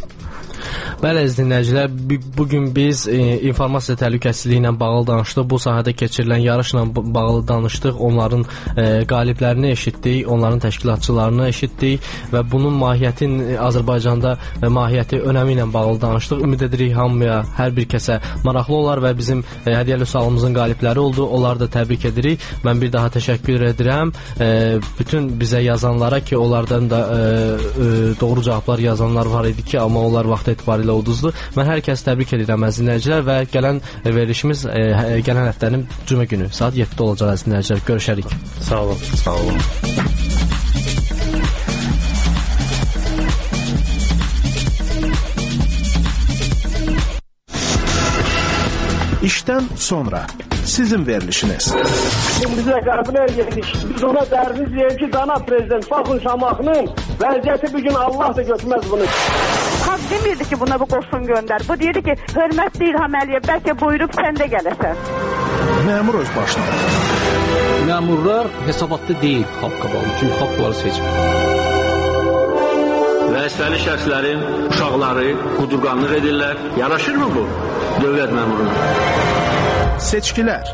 Bəli, əziz dinləyicilər, bugün biz e, informasiya təhlükəsizliyi ilə bağlı danışdıq, bu sahədə keçirilən yarışla bağlı danışdıq, onların e, qaliblərini eşitdik, onların təşkilatçılarını eşitdik və bunun mahiyyətin Azərbaycanda və mahiyyəti önəmi ilə bağlı danışdıq. Ümid edirik hamıya, hər bir kəsə maraqlı olar və bizim e, hədiyyəli sualımızın qalibləri oldu, onları da təbrik edirik. Mən bir daha təşəkkür edirəm e, bütün bizə yazanlara ki, onlardan da e, e, doğru cavablar yazanlar var idi ki, amma onlar vaxt etibarilə uduzdu. Mən hər kəsi təbrik edirəm əziz dinləyicilər və gələn verilişimiz e, gələn həftənin cümə günü saat yeddidə olacaq əziz dinləyicilər. Görüşərik. Sağ olun. Sağ olun. İşdən sonra sizin verilişiniz. Şimdi bizə qəbul edirik. Biz ona dərdiz deyək ki, dana prezident baxın Şamaxının vəziyyəti bir gün Allah da götürməz bunu. Xalq demirdi ki, buna bu qoşun göndər. Bu deyirdi ki, hörmətli İlham Əliyev, bəlkə buyurub sən də gələsən. Məmur öz başına. Məmurlar hesabatlı deyil xalq qabağında. Çünki xalq onları seçmir. Vəzifəli şəxslərin uşaqları qudurqanlıq edirlər. Yaraşırmı bu dövlət məmuruna? Seçkilər.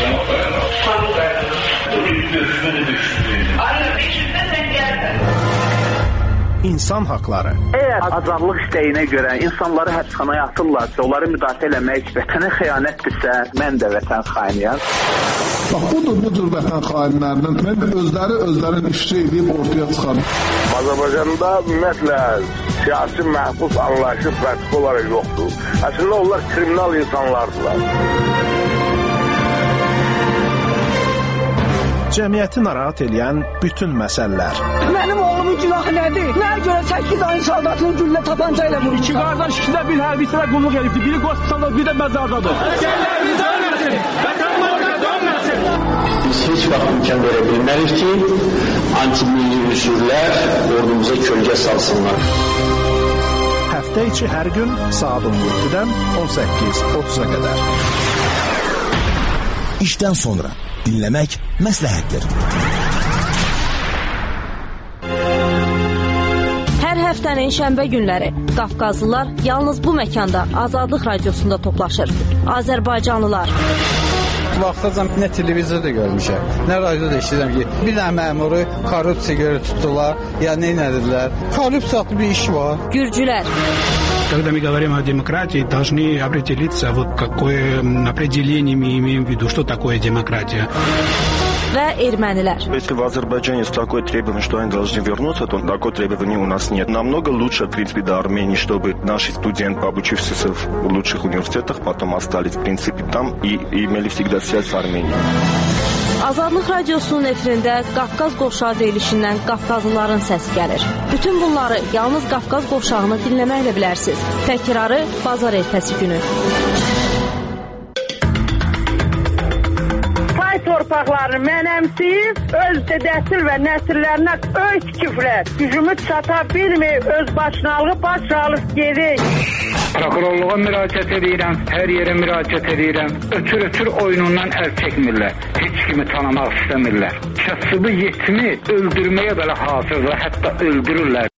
İnsan haqları. Əgər azadlıq istəyinə görə insanları həbsxanaya atırlarsa, onları müdafiə eləmək vətənə xəyanətdirsə, mən də vətən xainiyəm. Bax, budur bu cür vətən xainlərinin mən özləri özlərin işçi edib ortaya çıxarım. Azərbaycanda ümumiyyətlə siyasi məhbus anlayışı pratik olaraq yoxdur. Əslində onlar kriminal insanlardılar. Cəmiyyəti narahat edən bütün məsələlər. Mənim oğlumun günahı nədir? Nəyə görə səkkiz ayın soldatını güllə tapanca ilə vurmuşlar? İki qardaş ikisi də bir hərbiçilə qulluq edibdir. Biri qospitalda, biri də məzardadır. Əsgərlərimiz dönməsin! Vətəndaşlar dönməsin! Biz heç vaxt imkan verə bilmərik ki, antimilli üsullər ordumuza kölgə salsınlar. Həftə içi hər gün saat on yeddidən on səkkiz otuz'a qədər. İşdən sonra dinləmək məsləhətdir. Hər həftənin şənbə günləri Qafqazlılar yalnız bu məkanda Azadlıq Radiosunda toplaşır. Azərbaycanlılar. Vaxtacan nə televizorda görmüşəm, nə radioda eşidirəm ki, bir dənə məmuru korrupsiya görə tutdular, ya nə edildilər. Korrupsiyalı bir iş var. Gürcülər. Когда мы говорим о демократии, должны определиться, вот какое определение мы имеем в виду, что такое демократия. Və ermənilər. Если в Азербайджане есть такое требование, что они должны вернуться, то такое требование у нас нет. Намного лучше, в принципе, до Армении, чтобы наши студенты, обучившиеся в лучших университетах, потом остались, в принципе, там и, и имели всегда связь с Арменией. Azadlıq Radiosunun efirində Qafqaz qovşağı deyilişindən Qafqazlıların səsi gəlir. Bütün bunları yalnız Qafqaz qovşağını dinləməklə bilərsiniz. Təkrarı bazar ertəsi günü. Pay torpaqlarını mənəmsiyib, öz dədəsil və nəsillərinə öy tikiblər. Gücümüz çata bilmir, öz başınalığı baş alıb gedir. Prokurorluğa müraciət edirəm, hər yerə müraciət edirəm. Ötür-ötür oyunundan əl çəkmirlər. Heç kimi tanımaq istəmirlər. Kasıbı yetimi öldürməyə belə hazırlar, hətta öldürürlər.